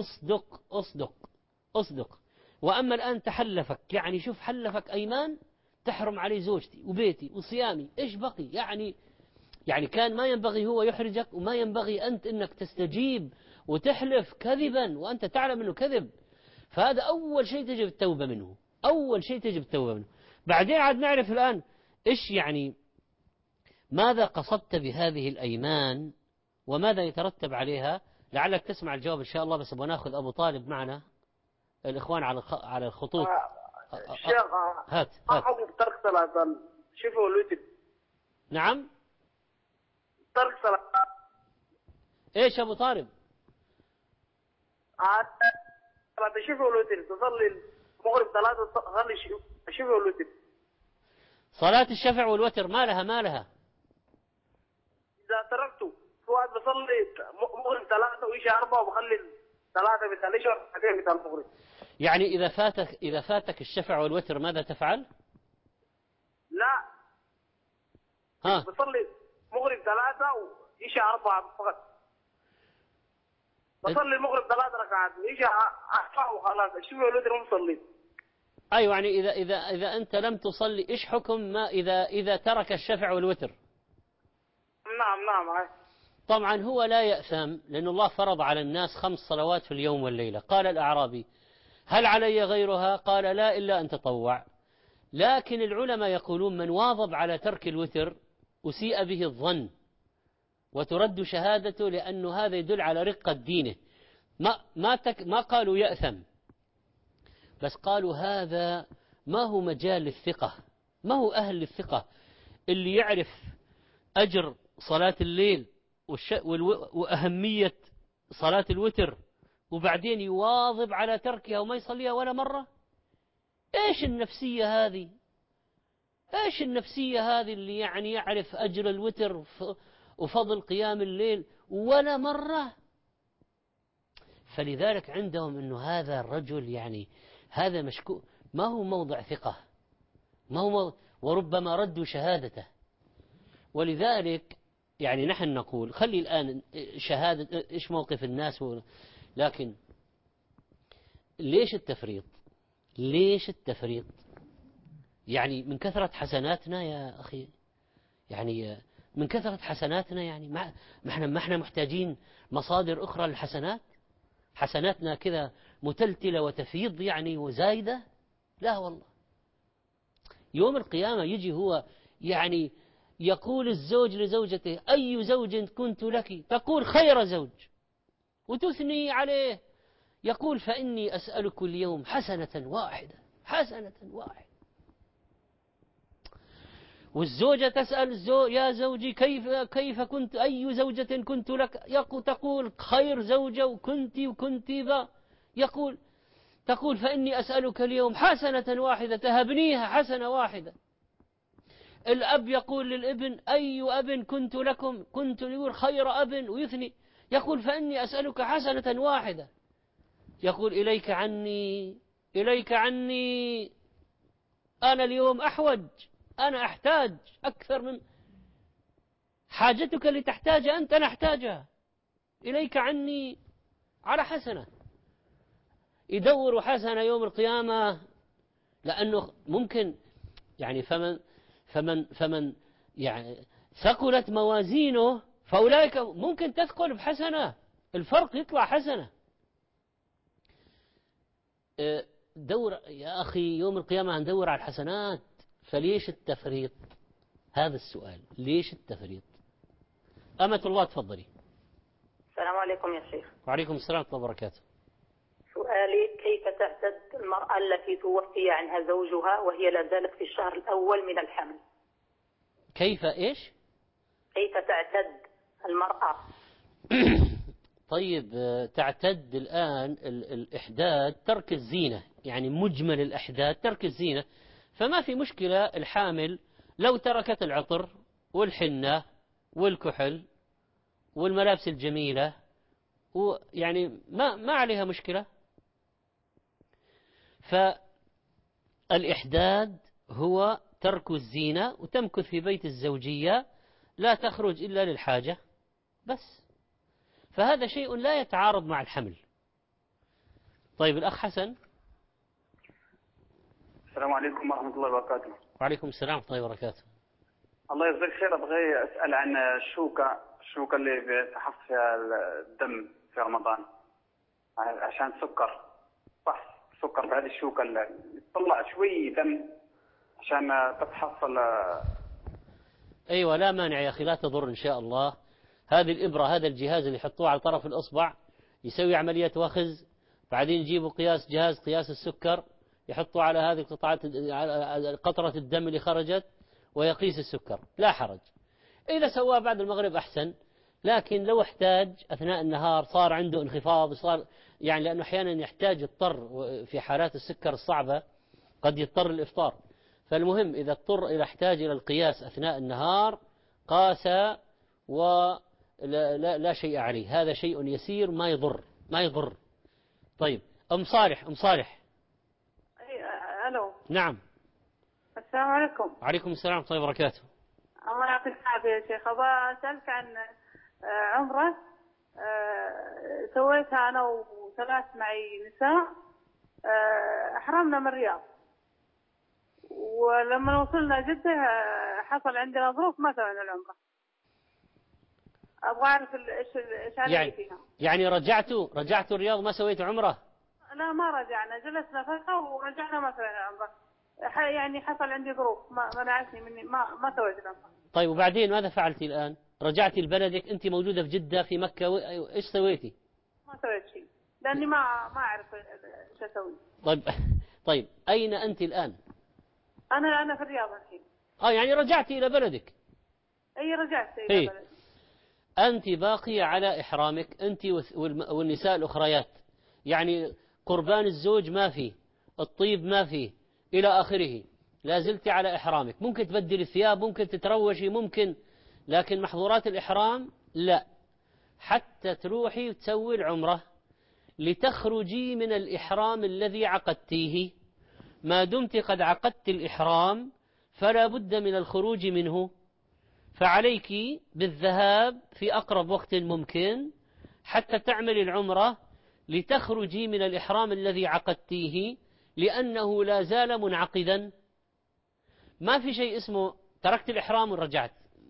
أصدق. وأما الآن تحلفك، يعني شوف، حلفك أيمان تحرم علي زوجتي وبيتي وصيامي، إيش بقي يعني كان ما ينبغي هو يحرجك، وما ينبغي أنت أنك تستجيب وتحلف كذبا وأنت تعلم أنه كذب. فهذا أول شيء تجب التوبة منه، بعدين عاد نعرف الآن إيش يعني ماذا قصدت بهذه الأيمان وماذا يترتب عليها. لعلك تسمع الجواب إن شاء الله، بس بناخذ أبو طالب معنا، الإخوان على الخطوط. شيخ هات حكم ترك صلاة الشفع والوتر. نعم، ترك صلاة إيش أبو طالب؟ صلاة الشفع والوتر، تصلي المغرب 3، تصلي الشفع والوتر. صلاة الشفع والوتر ما لها؟ إذا تركته واحد بصلي مغرب 3 وإشاء 4 وبخلي 3 مثل العشاء بعدين مثل المغرب. يعني إذا فاتك الشفع والوتر ماذا تفعل؟ لا، بصلي مغرب 3 وإشاء 4 فقط. بصلي المغرب 3 ركعات وإشاء 4 وخلاص، الشفع والوتر ما بصلي. أيوة، يعني إذا أنت لم تصلي، إيش حكم ما إذا ترك الشفع والوتر؟ نعم. طبعا هو لا يأثم، لأن الله فرض على الناس 5 صلوات في اليوم والليلة. قال الأعرابي هل علي غيرها؟ قال لا، إلا أن تطوع. لكن العلماء يقولون من واظب على ترك الوتر أسيء به الظن وترد شهادته، لأنه هذا يدل على رقة دينه. ما قالوا يأثم، بس قالوا هذا ما هو مجال الثقة، ما هو أهل للثقة اللي يعرف أجر صلاة الليل وأهمية صلاة الوتر وبعدين يواظب على تركها وما يصليها ولا مرة. إيش النفسية هذه اللي يعني يعرف أجر الوتر وفضل قيام الليل ولا مرة. فلذلك عندهم أنه هذا الرجل يعني هذا مشكوك، ما هو موضع ثقة، وربما ردوا شهادته. ولذلك يعني نحن نقول خلي الآن شهادة إيش موقف الناس لكن ليش التفريط؟ يعني من كثرة حسناتنا يا أخي، يعني من كثرة حسناتنا، يعني ما احنا محتاجين مصادر أخرى للحسنات؟ حسناتنا كذا متلتلة وتفيض يعني وزايدة؟ لا والله. يوم القيامة يجي هو يعني يقول الزوج لزوجته أي زوج كنت لك؟ تقول خير زوج. وتثني عليه. يقول فإني أسألك اليوم حسنة واحدة، حسنة واحدة. والزوجة تسأل يا زوجي كيف كنت، أي زوجة كنت لك، تقول خير زوجة وكنت ذا. تقول فإني أسألك اليوم حسنة واحدة تهبنيها، حسنة واحدة. الأب يقول للابن أي أب كنت لكم، كنت يقول خير أب ويثني. يقول فإني أسألك حسنة واحدة. يقول إليك عني أنا اليوم أحوج، أنا أحتاج أكثر من حاجتك اللي تحتاجها أنت، أنا أحتاجها. إليك عني على حسنة. يدور حسنة يوم القيامة، لأنه ممكن يعني فمن يعني ثقلت موازينه فأولئك ممكن تثقل بحسنة، الفرق يطلع حسنة. دور يا أخي يوم القيامة هندور على الحسنات، فليش التفريط؟ هذا السؤال، ليش التفريط؟ أمة الله تفضلي. السلام عليكم يا شيخ. وعليكم السلام ورحمة الله وبركاته. سؤالي كيف تعتد المرأة التي توفي عنها زوجها وهي لا زالت في الشهر الأول من الحمل؟ كيف إيش؟ كيف تعتد المرأة؟ طيب تعتد الآن الإحداد ترك الزينة، يعني مجمل الإحداد ترك الزينة، فما في مشكلة. الحامل لو تركت العطر والحنة والكحل والملابس الجميلة ويعني ما عليها مشكلة. فالإحداد هو ترك الزينة وتمكث في بيت الزوجية، لا تخرج إلا للحاجة بس. فهذا شيء لا يتعارض مع الحمل. طيب الأخ حسن. السلام عليكم ورحمة الله وبركاته. وعليكم السلام ورحمة الله وبركاته. الله يجزاك خير. أبغى أسأل عن الشوكة اللي بتحط فيها الدم في رمضان عشان سكر، صح؟ سكر في هذه الشوكة اللي تطلع شوي دم عشان تتحصل. أيوة لا مانع يا أخي، لا تضر إن شاء الله. هذه الإبرة، هذا الجهاز اللي يحطوه على طرف الأصبع يسوي عملية وخز، بعدين يجيبوا جهاز قياس السكر يحطوا على هذه قطرة الدم اللي خرجت ويقيس السكر، لا حرج. إذا سواه بعد المغرب أحسن، لكن لو احتاج أثناء النهار صار عنده انخفاض، صار يعني لأنه أحيانا يضطر في حالات السكر الصعبة قد يضطر الإفطار. فالمهم إذا احتاج إلى القياس أثناء النهار قاس ولا شيء عليه، هذا شيء يسير ما يضر. طيب أم صالح. ألو. نعم. السلام عليكم. وعليكم السلام ورحمة الله وبركاته. الله يعطيك العافية يا شيخ. أبغى أسألك عن عمرة سويتها أنا وثلاث معي نساء، أحرمنا من الرياض، ولما وصلنا جدة حصل عندنا ظروف ما سوينا العمرة. أبغى أعرف إيش علي فيها. يعني رجعتوا الرياض ما سويتوا عمرة؟ لا ما رجعنا، جلسنا فترة ورجعنا ما سوينا عمرة. يعني حصل عندي ظروف منعتني مني ما سويت العمرة. طيب وبعدين ماذا فعلتي الآن؟ رجعتي لبلدك، أنت موجودة في جدة في مكة، إيش سويتي؟ ما سويت شيء لأني ما أعرف إيش أسوي. طيب أين أنت الآن؟ أنا في الرياض الحين. يعني رجعتي إلى بلدك؟ أي رجعت إلى بلدي. أنت باقية على إحرامك أنت والنساء الأخريات، يعني قربان الزوج ما فيه، الطيب ما فيه إلى آخره، لا زلت على إحرامك. ممكن تبدل الثياب، ممكن تتروشي، ممكن، لكن محظورات الإحرام لا، حتى تروحي وتسوي العمرة لتخرجي من الإحرام الذي عقدتيه. ما دمت قد عقدت الإحرام فلا بد من الخروج منه، فعليك بالذهاب في أقرب وقت ممكن حتى تعمل العمرة لتخرجي من الإحرام الذي عقدتيه، لأنه لا زال منعقدا. ما في شيء اسمه تركت الإحرام ورجعت،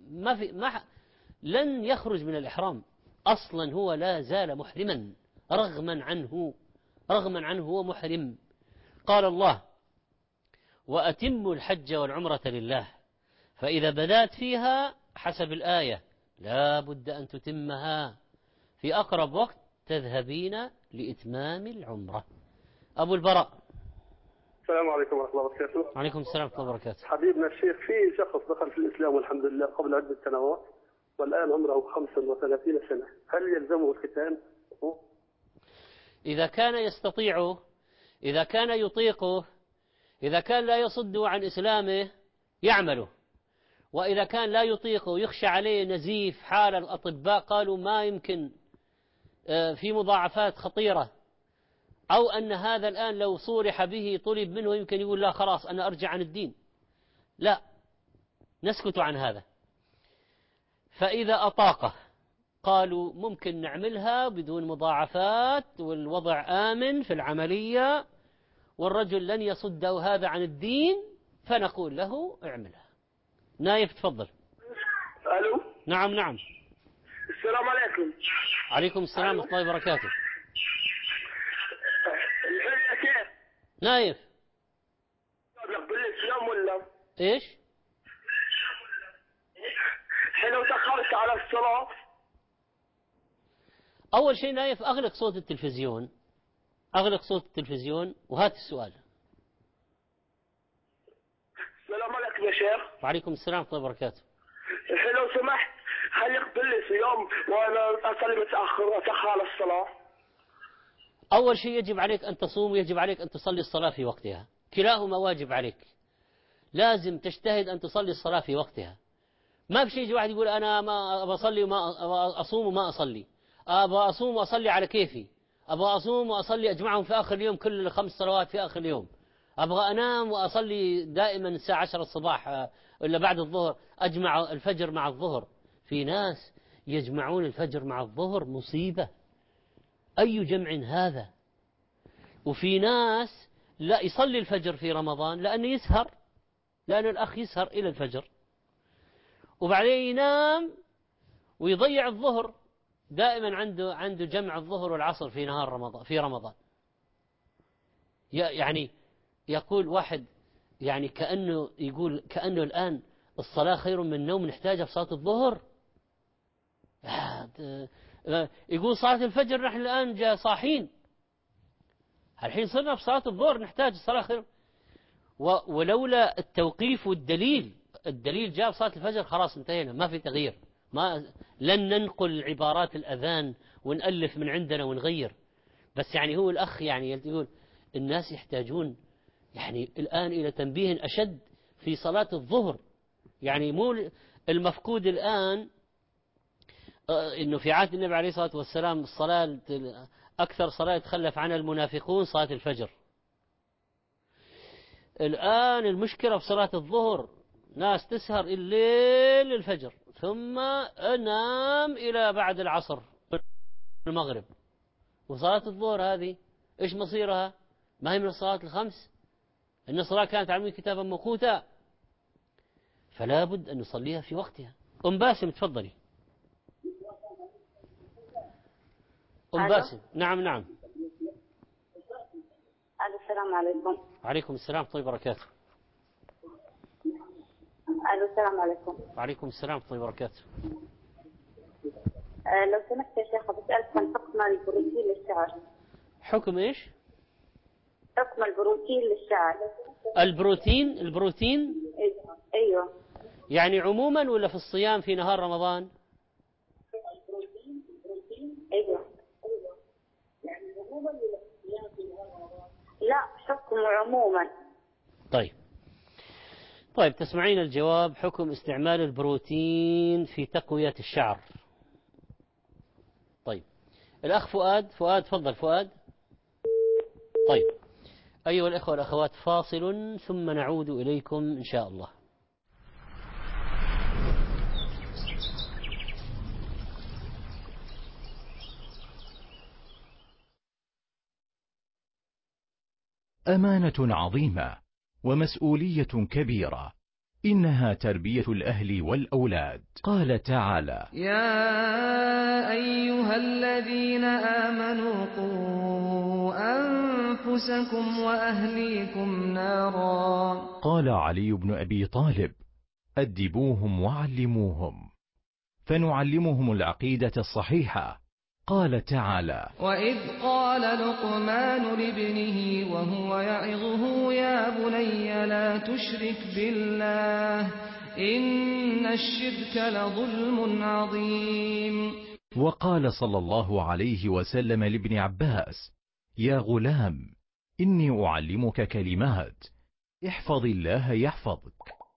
لن يخرج من الإحرام أصلا، هو لا زال محرما رغما عنه هو محرم. قال الله وأتموا الحج والعمرة لله، فإذا بدأت فيها حسب الآية لا بد أن تتمها في أقرب وقت تذهبين لإتمام العمرة. أبو البراء. السلام عليكم ورحمة الله وبركاته. وعليكم السلام ورحمة الله وبركاته. حبيبنا الشيخ، في شخص دخل في الإسلام والحمد لله قبل عدة سنوات والآن عمره 35 سنة، هل يلزمه الختان؟ إذا كان يستطيعه، إذا كان يطيقه، إذا كان لا يصد عن إسلامه يعمله، وإذا كان لا يطيقه يخشى عليه نزيف حال الأطباء قالوا ما يمكن، في مضاعفات خطيرة، أو أن هذا الآن لو صورح به طلب منه يمكن يقول لا خلاص أنا أرجع عن الدين، لا، نسكت عن هذا. فإذا أطاقه قالوا ممكن نعملها بدون مضاعفات والوضع آمن في العملية والرجل لن يصد هذا عن الدين، فنقول له اعملها. نايف تفضل. ألو. نعم. السلام عليكم. عليكم السلام ورحمة الله وبركاته. الحلة كيف؟ نايف. يقبل الإسلام ولا؟ إيش؟ حلو دخلت على الصلاة. أول شيء نايف أغلق صوت التلفزيون، أغلق صوت التلفزيون وهات السؤال. السلام عليكم يا شيخ. وعليكم السلام ورحمة الله وبركاته. لو سمحت، هل يقبل لي صيام وأنا أصلي متأخر على الصلاة؟ أول شيء يجب عليك أن تصوم ويجب عليك أن تصلي الصلاة في وقتها، كلاهما واجب عليك، لازم تجتهد أن تصلي الصلاة في وقتها. ما في شيء واحد يقول أنا ما بصلي وما أصوم وما أصلي، أبغى أصوم وأصلي على كيفي، أبغى أصوم وأصلي أجمعهم في آخر اليوم كل 5 صلوات في آخر اليوم، أبغى أنام وأصلي دائما الساعة 10 الصباح ولا بعد الظهر، أجمع الفجر مع الظهر. في ناس يجمعون الفجر مع الظهر، مصيبة، أي جمع هذا. وفي ناس لا يصلي الفجر في رمضان لأنه يسهر، لأن الأخ يسهر إلى الفجر وبعدين ينام ويضيع الظهر، دائما عنده جمع الظهر والعصر في نهار رمضان، في رمضان. يعني يقول واحد، يعني كأنه يقول كأنه الآن الصلاة خير من النوم نحتاجها في صلاة الظهر. يقول صلاة الفجر نحن الآن صاحين، الحين صرنا في صلاة الظهر نحتاج الصلاة خير. ولولا التوقيف والدليل، الدليل جاء في صلاة الفجر خلاص انتهينا، ما في تغيير، لن ننقل عبارات الأذان ونألف من عندنا ونغير. بس يعني هو الأخ يعني يقول الناس يحتاجون يعني الآن إلى تنبيه أشد في صلاة الظهر. يعني مو المفقود الآن إنه في عهد النبي عليه الصلاة والسلام الصلاة أكثر صلاة يتخلف عنها المنافقون صلاة الفجر. الآن المشكلة في صلاة الظهر، ناس تسهر الليل الفجر ثم أنام إلى بعد العصر المغرب، وصلاة الظهر هذه إيش مصيرها؟ ما هي من الصلاة الخمس، إن الصلاة كانت على كتابا موقوتا، فلا بد أن نصليها في وقتها. أم باسم تفضلي. أم باسم. نعم. السلام عليكم. وعليكم السلام ورحمة الله وبركاته. السلام عليكم. وعليكم السلام ورحمة الله وبركاته. لو سمحت يا شيخ بسألك عن حكم البروتين للشعر. حكم إيش؟ حكم البروتين للشعر. البروتين؟ أيوه. يعني عموما ولا في الصيام في نهار رمضان؟ أيوه. يعني عموما ولا في الصيام في نهار رمضان؟ لا، حكم عموما. طيب تسمعين الجواب. حكم استعمال البروتين في تقوية الشعر. طيب الأخ فؤاد تفضل فؤاد. طيب أيها الأخوة والأخوات، فاصل ثم نعود إليكم إن شاء الله. أمانة عظيمة ومسؤولية كبيرة، إنها تربية الأهل والأولاد. قال تعالى: يا أيها الذين آمنوا قوا أنفسكم وأهليكم نارا. قال علي بن أبي طالب: أدبوهم وعلموهم. فنعلمهم العقيدة الصحيحة قال تعالى: وإذ قال لقمان لابنه وهو يعظه يا بني لا تشرك بالله إن الشرك لظلم عظيم. وقال صلى الله عليه وسلم لابن عباس: يا غلام إني أعلمك كلمات احفظ الله يحفظك.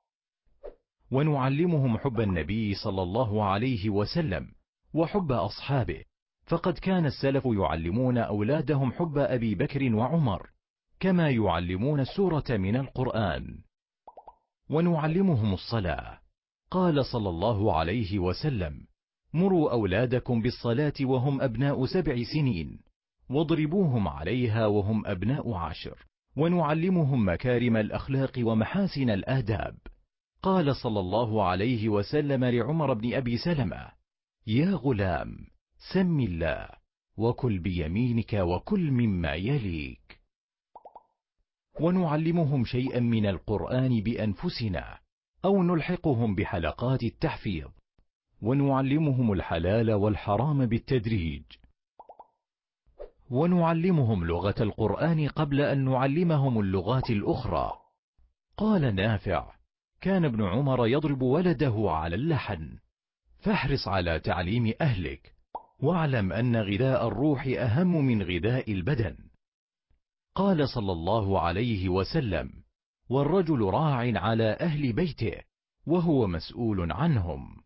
ونعلمهم حب النبي صلى الله عليه وسلم وحب أصحابه، فقد كان السلف يعلمون أولادهم حب أبي بكر وعمر كما يعلمون السورة من القرآن. ونعلمهم الصلاة، قال صلى الله عليه وسلم: مروا أولادكم بالصلاة وهم أبناء 7 سنين واضربوهم عليها وهم أبناء 10. ونعلمهم مكارم الأخلاق ومحاسن الآداب، قال صلى الله عليه وسلم لعمر بن أبي سلمة: يا غلام سم الله وكل بيمينك وكل مما يليك. ونعلمهم شيئا من القرآن بأنفسنا أو نلحقهم بحلقات التحفيظ. ونعلمهم الحلال والحرام بالتدريج. ونعلمهم لغة القرآن قبل أن نعلمهم اللغات الأخرى. قال نافع: كان ابن عمر يضرب ولده على اللحن. فاحرص على تعليم أهلك، واعلم أن غذاء الروح أهم من غذاء البدن. قال صلى الله عليه وسلم: والرجل راع على أهل بيته وهو مسؤول عنهم.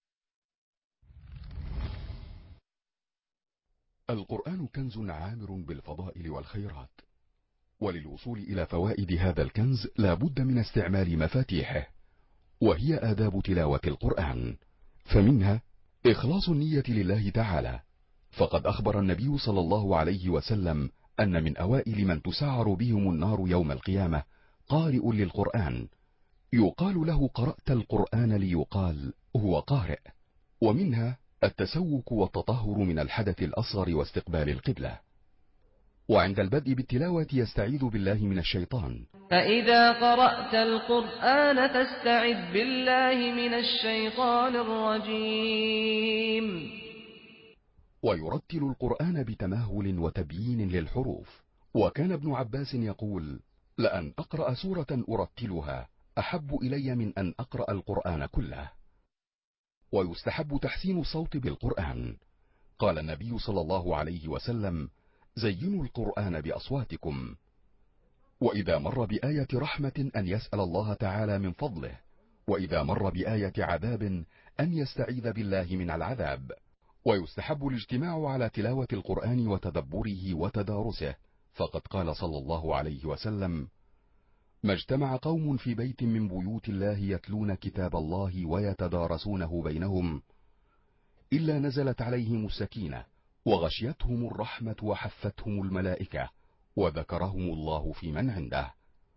القرآن كنز عامر بالفضائل والخيرات، وللوصول إلى فوائد هذا الكنز لا بد من استعمال مفاتيحه، وهي آداب تلاوة القرآن. فمنها إخلاص النية لله تعالى، فقد أخبر النبي صلى الله عليه وسلم أن من أوائل من تسعر بهم النار يوم القيامة قارئ للقرآن، يقال له قرأت القرآن ليقال هو قارئ. ومنها التسوك والتطهر من الحدث الأصغر واستقبال القبلة. وعند البدء بالتلاوة يستعيذ بالله من الشيطان. فإذا قرأت القرآن فاستعذ بالله من الشيطان الرجيم. ويرتل القرآن بتمهل وتبيين للحروف. وكان ابن عباس يقول: لأن أقرأ سورة أرتلها أحب إلي من أن أقرأ القرآن كله. ويستحب تحسين الصوت بالقرآن. قال النبي صلى الله عليه وسلم: زينوا القرآن بأصواتكم. وإذا مر بآية رحمة أن يسأل الله تعالى من فضله، وإذا مر بآية عذاب أن يستعيذ بالله من العذاب. ويستحب الاجتماع على تلاوة القرآن وتدبره وتدارسه، فقد قال صلى الله عليه وسلم: ما اجتمع قوم في بيت من بيوت الله يتلون كتاب الله ويتدارسونه بينهم إلا نزلت عليهم السكينة وغشيتهم الرحمة وحفتهم الملائكة وذكرهم الله في من عنده.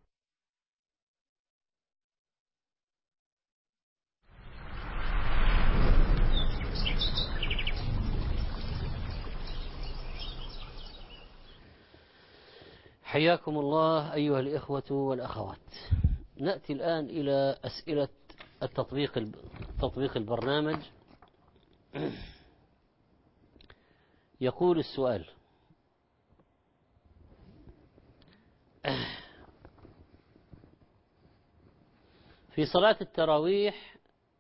حياكم الله أيها الإخوة والأخوات. نأتي الآن إلى أسئلة تطبيق البرنامج. يقول السؤال: في صلاة التراويح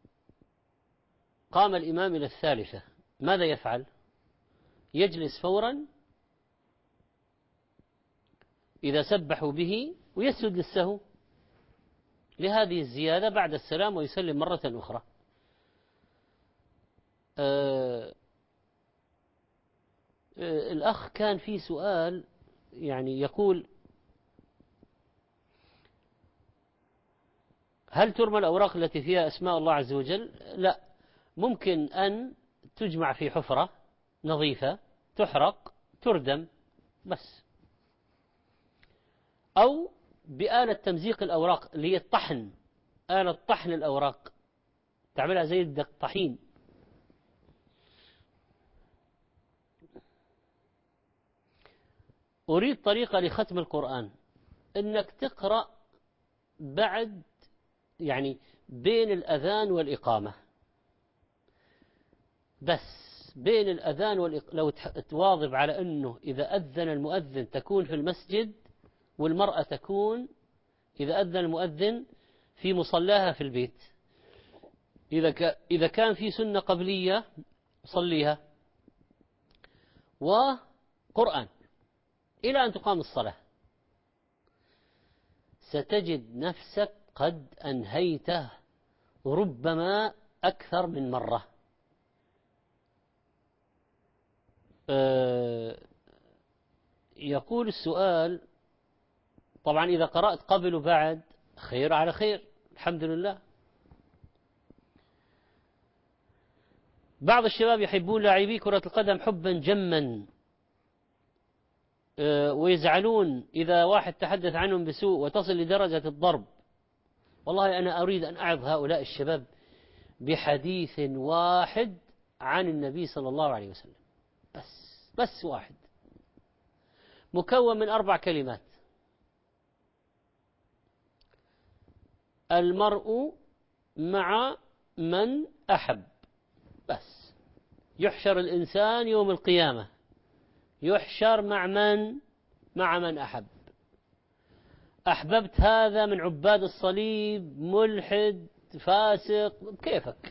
قام الإمام إلى 3، ماذا يفعل؟ يجلس فورا إذا سبحوا به ويسجد للسهو لهذه الزيادة بعد السلام ويسلم مرة أخرى. الأخ كان في سؤال يعني يقول: هل ترمى الأوراق التي فيها أسماء الله عز وجل؟ لا، ممكن أن تجمع في حفرة نظيفة، تحرق، تردم بس، أو بآلة تمزيق الأوراق اللي هي الطحن، آلة طحن الأوراق تعملها زي الطحين. أريد طريقة لختم القرآن، إنك تقرأ بعد يعني بين الأذان والإقامة بس، بين الأذان لو تواظب على أنه إذا أذن المؤذن تكون في المسجد، والمرأة تكون إذا أذن المؤذن في مصلاها في البيت. إذا كان في سنة قبلية صليها وقرآن إلى أن تقام الصلاة، ستجد نفسك قد أنهيته ربما أكثر من مرة. يقول السؤال: طبعا إذا قرأت قبل وبعد خير على خير، الحمد لله. بعض الشباب يحبون لاعبي كرة القدم حبا جما، ويزعلون إذا واحد تحدث عنهم بسوء وتصل لدرجة الضرب. والله أنا أريد أن أعظ هؤلاء الشباب بحديث واحد عن النبي صلى الله عليه وسلم، بس واحد، مكون من 4 كلمات: المرء مع من أحب. بس يحشر الإنسان يوم القيامة، يحشر مع من أحب. أحببت هذا من عباد الصليب، ملحد، فاسق، كيفك،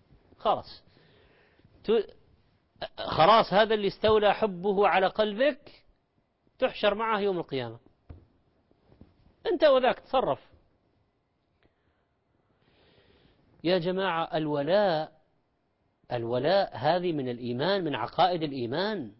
خلاص هذا اللي استولى حبه على قلبك تحشر معه يوم القيامة، أنت وذاك تصرف. يا جماعة، الولاء هذه من الإيمان، من عقائد الإيمان.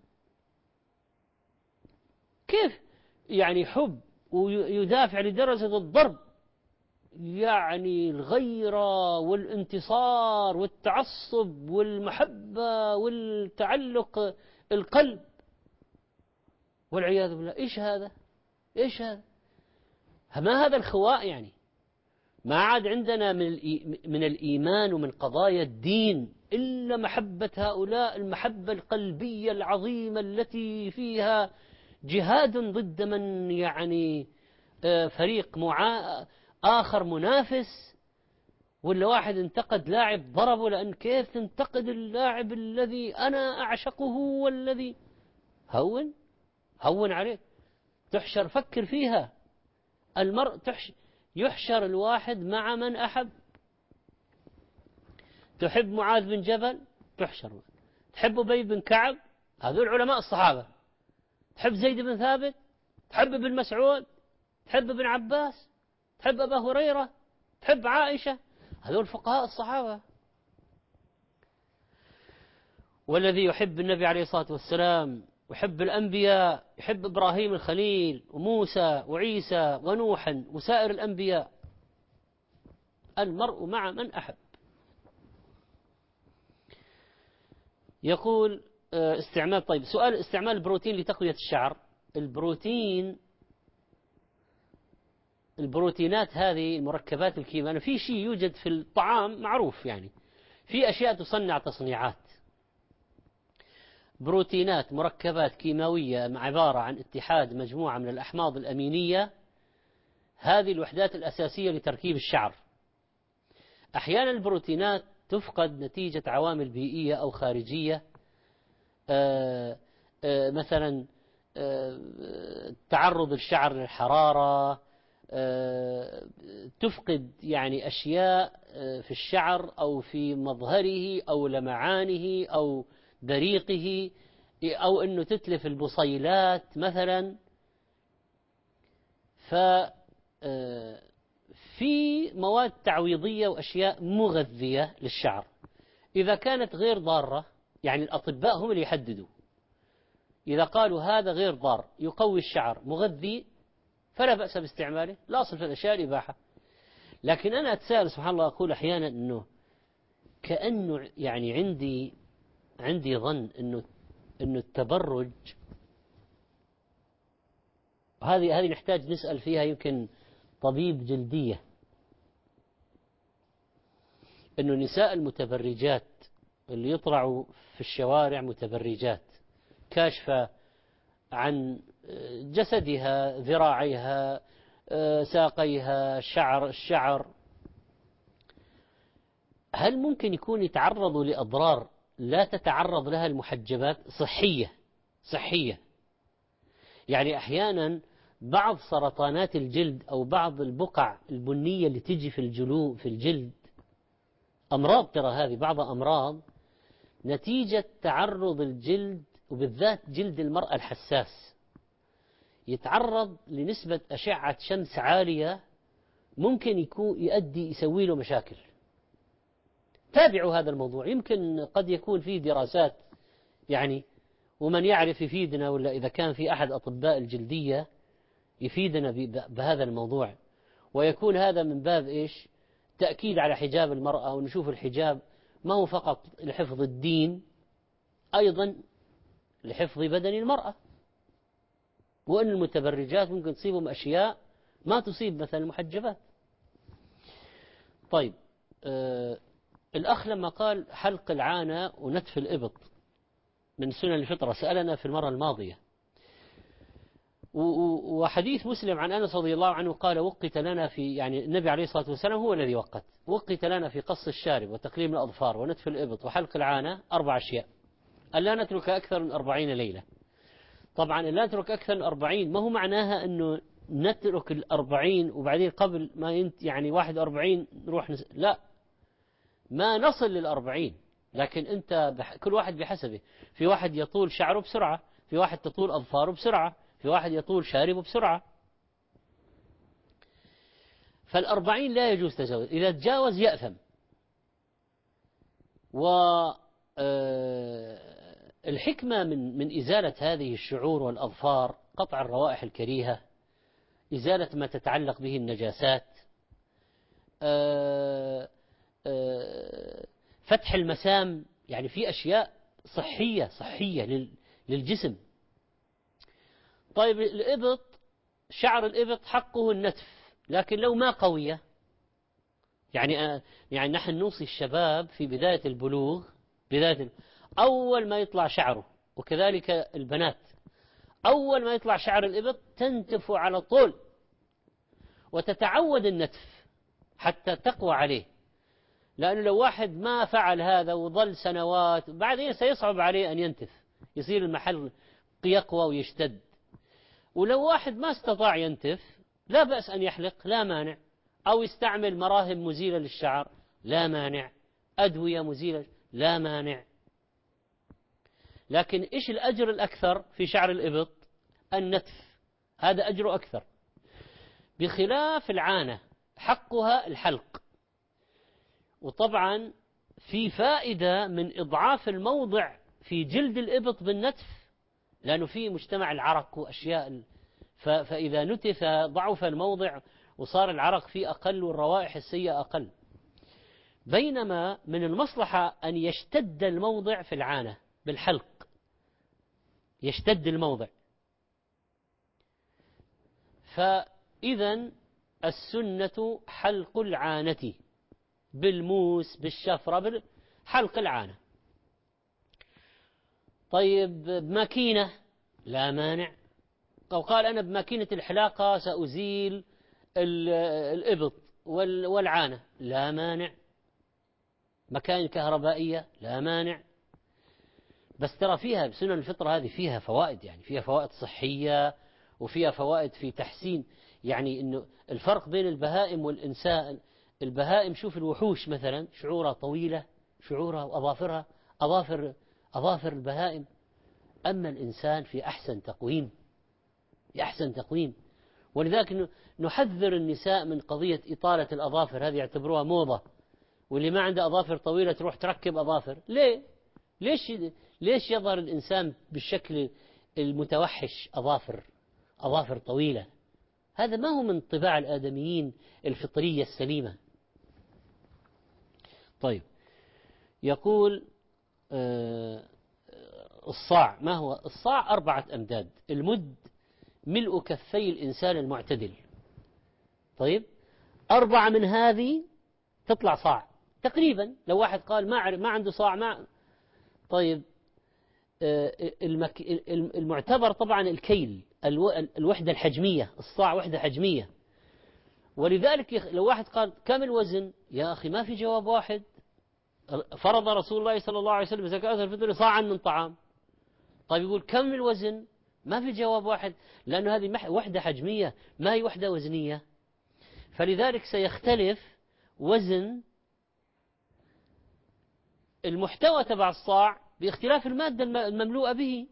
كيف يعني حب ويدافع لدرجة الضرب؟ يعني الغيرة والانتصار والتعصب والمحبة والتعلق القلب والعياذ بالله. إيش هذا؟ ما هذا الخواء؟ يعني ما عاد عندنا من الإيمان ومن قضايا الدين إلا محبة هؤلاء، المحبة القلبية العظيمة التي فيها جهاد ضد من يعني فريق آخر منافس، ولا واحد انتقد لاعب ضربه، لأن كيف تنتقد اللاعب الذي أنا أعشقه والذي هون عليه. تحشر، فكر فيها. المرء يحشر الواحد مع من أحب. تحب معاذ بن جبل تحشر، تحب أبي بن كعب، هذول علماء الصحابة، تحب زيد بن ثابت، تحب ابن مسعود، تحب ابن عباس، تحب أبا هريرة، تحب عائشة، هذول فقهاء الصحابة. والذي يحب النبي عليه الصلاة والسلام ويحب الأنبياء، يحب إبراهيم الخليل وموسى وعيسى ونوحا وسائر الأنبياء. المرء مع من أحب. يقول طيب سؤال: استعمال البروتين لتقوية الشعر. البروتينات هذه المركبات الكيماوية، في شيء يوجد في الطعام معروف، يعني في أشياء تصنع تصنيعات بروتينات، مركبات كيماوية عبارة عن اتحاد مجموعة من الأحماض الأمينية. هذه الوحدات الأساسية لتركيب الشعر. أحيانا البروتينات تفقد نتيجة عوامل بيئية أو خارجية، مثلا تعرض الشعر للحرارة، تفقد يعني أشياء في الشعر أو في مظهره أو لمعانه أو بريقه، أو أنه تتلف البصيلات مثلا. في مواد تعويضية وأشياء مغذية للشعر إذا كانت غير ضارة. يعني الأطباء هم اللي يحددوا، إذا قالوا هذا غير ضار يقوي الشعر مغذي فلا بأس باستعماله، لا أصل في الأشياء الإباحة. لكن أنا أتساءل سبحان الله، أقول أحيانا أنه كأنه يعني عندي ظن أنه التبرج هذه نحتاج نسأل فيها يمكن طبيب جلدية، أنه النساء المتبرجات اللي يطلعوا في الشوارع متبرجات كاشفة عن جسدها، ذراعيها، ساقيها، الشعر، هل ممكن يكون يتعرضوا لأضرار لا تتعرض لها المحجبات صحية. يعني أحيانا بعض سرطانات الجلد أو بعض البقع البنية اللي تجي في الجلد أمراض، ترى هذه بعض أمراض نتيجة تعرض الجلد، وبالذات جلد المرأة الحساس يتعرض لنسبة أشعة شمس عالية، ممكن يسوي له مشاكل. تابعوا هذا الموضوع، يمكن قد يكون فيه دراسات يعني، ومن يعرف يفيدنا، ولا إذا كان في أحد أطباء الجلدية يفيدنا بهذا الموضوع، ويكون هذا من باب إيش؟ تأكيد على حجاب المرأة، ونشوف الحجاب ما هو فقط لحفظ الدين، أيضا لحفظ بدن المرأة، وأن المتبرجات ممكن تصيبهم أشياء ما تصيب مثلا المحجبات. طيب الأخ لما قال حلق العانة ونتف الإبط من سنن الفطرة سألنا في المرة الماضية، وحديث مسلم عن أنس رضي الله عنه قال وقت لنا في، يعني النبي عليه الصلاة والسلام هو الذي وقت لنا في قص الشارب وتقليم الأظفار ونتف الإبط وحلق العانة 4 أشياء، ألا نترك أكثر من 40 ليلة. طبعا لا نترك أكثر من 40 ما هو معناها أنه نترك 40 وبعدين قبل ما يعني 41 نروح لا، ما نصل 40، لكن أنت كل واحد بحسبه. في واحد يطول شعره بسرعة، في واحد تطول أظفاره بسرعة، في واحد يطول شاربه بسرعة. ف40 لا يجوز تجاوز، إذا تجاوز يأثم. الحكمة من إزالة هذه الشعور والأظفار قطع الروائح الكريهة، إزالة ما تتعلق به النجاسات، فتح المسام، يعني في أشياء صحية للجسم. طيب الإبط، شعر الإبط حقه النتف، لكن لو ما قوية، يعني نحن نوصي الشباب في بداية البلوغ، أول ما يطلع شعره، وكذلك البنات أول ما يطلع شعر الإبط تنتف على طول وتتعود النتف حتى تقوى عليه، لأنه لو واحد ما فعل هذا وظل سنوات بعدين سيصعب عليه أن ينتف، يصير المحل يقوى ويشتد. ولو واحد ما استطاع ينتف لا بأس أن يحلق، لا مانع، أو يستعمل مراهم مزيلة للشعر، لا مانع، أدوية مزيلة، لا مانع. لكن إيش الأجر الأكثر في شعر الإبط؟ النتف، هذا أجره أكثر، بخلاف العانة حقها الحلق. وطبعا في فائدة من إضعاف الموضع في جلد الإبط بالنتف، لأنه في مجتمع العرق وأشياء، فإذا نتف ضعف الموضع وصار العرق فيه أقل والروائح السيئة أقل. بينما من المصلحة أن يشتد الموضع في العانة بالحلق، يشتد الموضع. فإذا السنة حلق العانة بالموس بالشفرة، حلق العانة. طيب بماكينة لا مانع، أو قال أنا بماكينة الحلاقة سأزيل الإبط والعانة، لا مانع. مكاين كهربائية لا مانع. بس ترى فيها بسنن الفطرة هذه فيها فوائد، يعني فيها فوائد صحية وفيها فوائد في تحسين، يعني إنه الفرق بين البهائم والإنسان. البهائم شوف الوحوش مثلا شعورها طويلة، شعورها وأظافرها أظافر البهائم، أما الإنسان في أحسن تقويم. ولذلك نحذر النساء من قضية إطالة الأظافر، هذه يعتبروها موضة، واللي ما عنده أظافر طويلة تروح تركب أظافر. ليش يظهر الإنسان بالشكل المتوحش أظافر طويلة؟ هذا ما هو من طباع الآدميين الفطرية السليمة. طيب يقول الصاع، ما هو الصاع؟ 4 أمداد، المد ملء كفي الإنسان المعتدل. طيب 4 من هذه تطلع صاع تقريبا. لو واحد قال ما عنده صاع طيب المعتبر طبعا الكيل، الوحدة الحجمية، الصاع وحدة حجمية. ولذلك لو واحد قال كم الوزن، يا أخي ما في جواب واحد، فرض رسول الله صلى الله عليه وسلم زكاة الفطر صاعا من طعام. طيب يقول كم الوزن؟ ما في جواب واحد، لأنه هذه وحدة حجمية ما هي وحدة وزنية، فلذلك سيختلف وزن المحتوى تبع الصاع باختلاف المادة المملوءة به.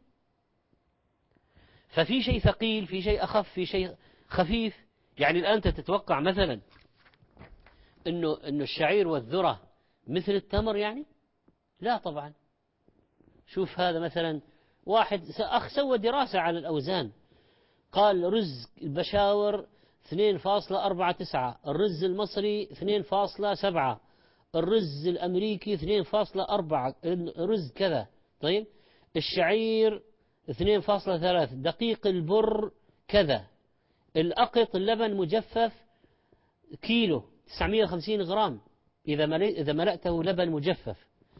ففي شيء ثقيل، في شيء أخف، في شيء خفيف. يعني الآن أنت تتوقع مثلا إنه الشعير والذرة مثل التمر يعني؟ لا طبعا. شوف هذا مثلا واحد سوى دراسة على الأوزان، قال رز البشاور 2.49، الرز المصري 2.7، الرز الأمريكي 2.4، الرز كذا. طيب الشعير 2.3، دقيق البر كذا، الأقط اللبن مجفف كيلو 950 غرام إذا ملأته لبن مجفف،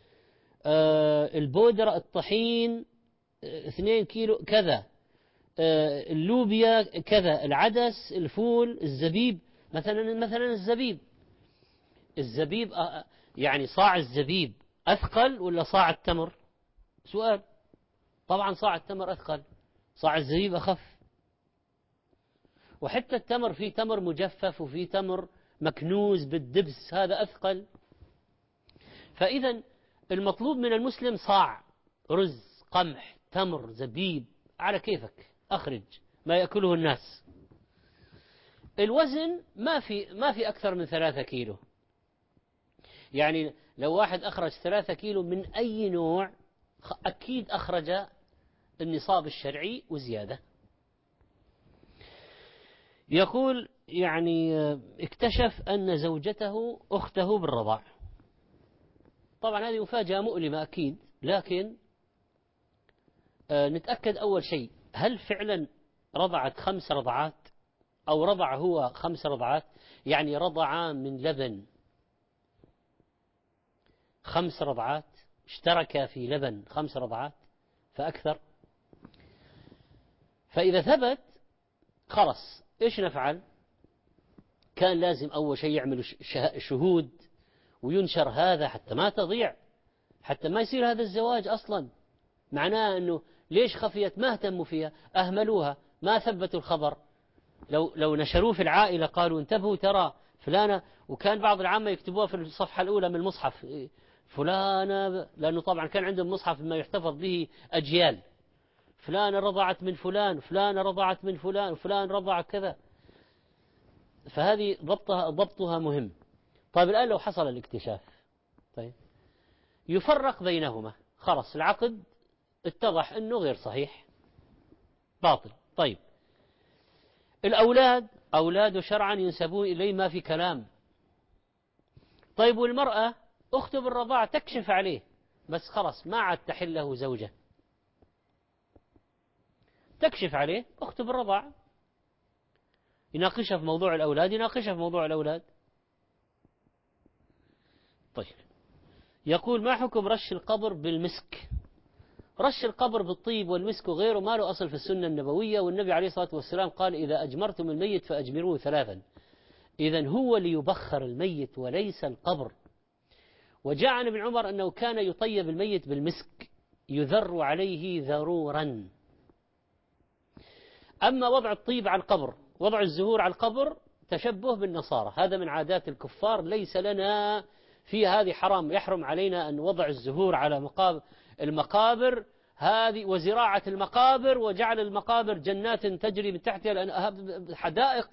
البودرة الطحين 2 كيلو كذا، اللوبيا كذا، العدس، الفول، الزبيب مثلا الزبيب يعني صاع الزبيب أثقل ولا صاع التمر؟ سؤال. طبعا صاع التمر أثقل، صاع الزبيب أخف. وحتى التمر، في تمر مجفف وفي تمر مكنوز بالدبس، هذا أثقل. فإذا المطلوب من المسلم صاع رز، قمح، تمر، زبيب، على كيفك أخرج ما يأكله الناس. الوزن ما في أكثر من 3 كيلو. يعني لو واحد أخرج 3 كيلو من أي نوع أكيد أخرج النصاب الشرعي وزيادة. يقول يعني اكتشف أن زوجته أخته بالرضاع. طبعا هذه مفاجأة مؤلمة أكيد، لكن نتأكد أول شيء هل فعلا رضعت 5 رضعات أو رضع هو 5 رضعات، يعني رضعا من لبن 5 رضعات، اشترك في لبن 5 رضعات فأكثر. فإذا ثبت خلص إيش نفعل؟ كان لازم أول شيء يعملوا شهود وينشر هذا حتى ما تضيع، حتى ما يصير هذا الزواج أصلا. معناه أنه ليش خفيت؟ ما اهتموا فيها، أهملوها، ما ثبتوا الخبر. لو نشروه في العائلة قالوا انتبهوا ترى فلانة، وكان بعض العامة يكتبوها في الصفحة الأولى من المصحف فلانة، لأنه طبعا كان عندهم مصحف ما يحتفظ به أجيال، فلانة رضعت من فلان، فلانة رضعت من فلان، وفلان رضع كذا. فهذه ضبطها مهم. طيب الآن لو حصل الاكتشاف، طيب يفرق بينهما، خلص العقد اتضح أنه غير صحيح، باطل. طيب الأولاد أولاده شرعا ينسبون إليه، ما في كلام. طيب والمرأة أخته بالرضاعة تكشف عليه، بس خلص ما عاد تحل له زوجة، تكشف عليه أخته بالرضاعة، يناقشها في موضوع الأولاد، يناقشها في موضوع الأولاد. طيب يقول ما حكم رش القبر بالمسك؟ رش القبر بالطيب والمسك وغيره ما له أصل في السنة النبوية، والنبي عليه الصلاة والسلام قال إذا أجمرتم الميت فأجمروه 3. إذن هو ليبخر الميت وليس القبر. وجاء عن ابن عمر أنه كان يطيب الميت بالمسك يذر عليه ذرورا. أما وضع الطيب على القبر، وضع الزهور على القبر تشبه بالنصارى، هذا من عادات الكفار، ليس لنا في هذه حرام، يحرم علينا أن وضع الزهور على المقابر هذه، وزراعة المقابر، وجعل المقابر جنات تجري من تحتها حدائق،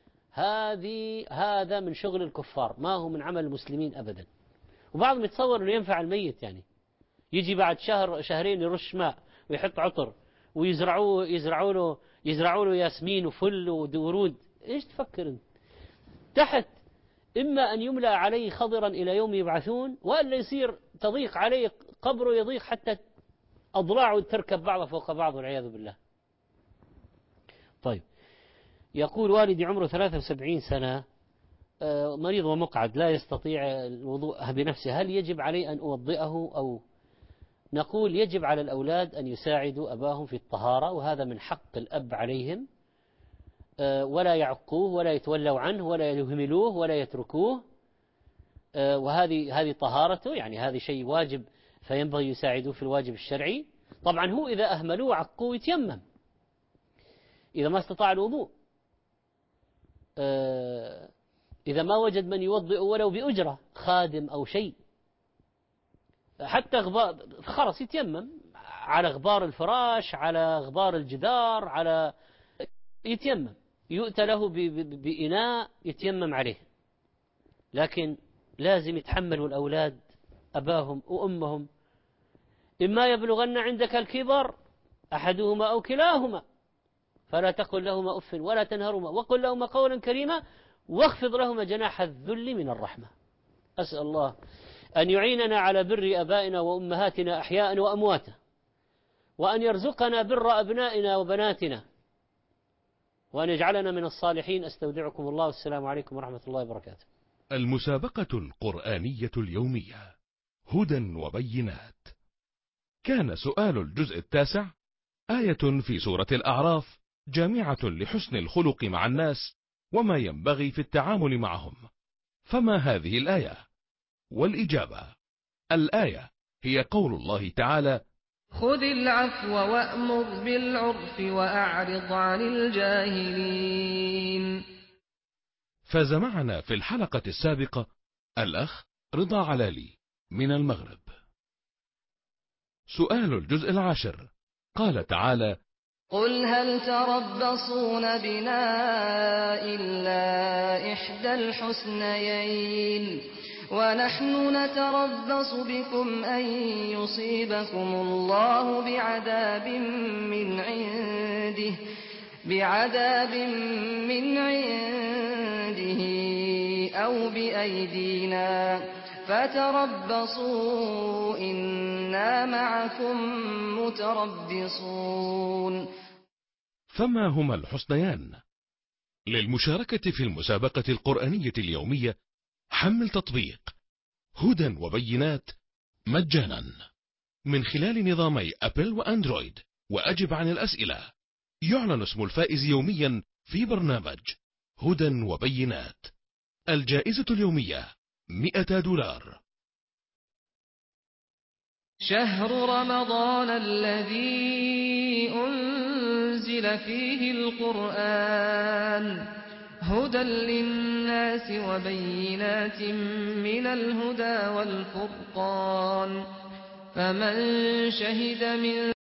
هذا من شغل الكفار، ما هو من عمل المسلمين أبدا. وبعضهم يتصور أنه ينفع الميت، يعني يجي بعد شهر شهرين يرش ماء ويحط عطر ويزرعوا له ياسمين وفل وورود. ايش تفكر انت؟ تحت اما ان يملأ عليه خضرا الى يوم يبعثون، والا يصير تضيق عليه قبره، يضيق حتى اضلاعه تركب بعضها فوق بعض والعياذ بالله. طيب يقول والدي عمره 73 سنة، مريض ومقعد لا يستطيع الوضوء بنفسه، هل يجب علي أن أوضئه؟ أو نقول يجب على الأولاد أن يساعدوا أباهم في الطهارة، وهذا من حق الأب عليهم، ولا يعقوه ولا يتولوا عنه ولا يهملوه ولا يتركوه، وهذه طهارته، يعني هذا شيء واجب فينبغي يساعدوه في الواجب الشرعي. طبعا هو إذا أهملوه عقوه يتيمم إذا ما استطاع الوضوء، إذا ما وجد من يوضئ ولو بأجرة خادم أو شيء، حتى غبار خلاص يتيمم على غبار الفراش، على غبار الجدار، على يتيمم، يؤتى له بإناء يتيمم عليه. لكن لازم يتحملوا الأولاد أباهم وأمهم، إما يبلغن عندك الكبر أحدهما أو كلاهما فلا تقل لهما أف ولا تنهرهما وقل لهما قولا كريما واخفض لهما جناح الذل من الرحمة. أسأل الله أن يعيننا على بر أبائنا وأمهاتنا أحياء وأمواتا، وأن يرزقنا بر أبنائنا وبناتنا، وأن يجعلنا من الصالحين. أستودعكم الله، والسلام عليكم ورحمة الله وبركاته. المسابقة القرآنية اليومية هدى وبينات. كان سؤال الجزء 9 آية في سورة الأعراف جامعة لحسن الخلق مع الناس وما ينبغي في التعامل معهم، فما هذه الآية؟ والإجابة: الآية هي قول الله تعالى: خذ العفو وأمر بالعرف وأعرض عن الجاهلين. فاز معنا في الحلقة السابقة الأخ رضا علالي من المغرب. سؤال الجزء 10 قال تعالى: قل هل تربصون بنا إلا إحدى الحسنيين ونحن نتربص بكم أن يصيبكم الله بعذاب من عنده أو بأيدينا فتربصوا إنا معكم متربصون. فما هما الحسنيان؟ للمشاركة في المسابقة القرآنية اليومية حمل تطبيق هدى وبينات مجانا من خلال نظامي أبل وأندرويد، وأجب عن الأسئلة. يعلن اسم الفائز يوميا في برنامج هدى وبينات. الجائزة اليومية $100. شهر رمضان الذي أنزل فيه القرآن هدى للناس وبينات من الهدى والفرقان، فمن شهد من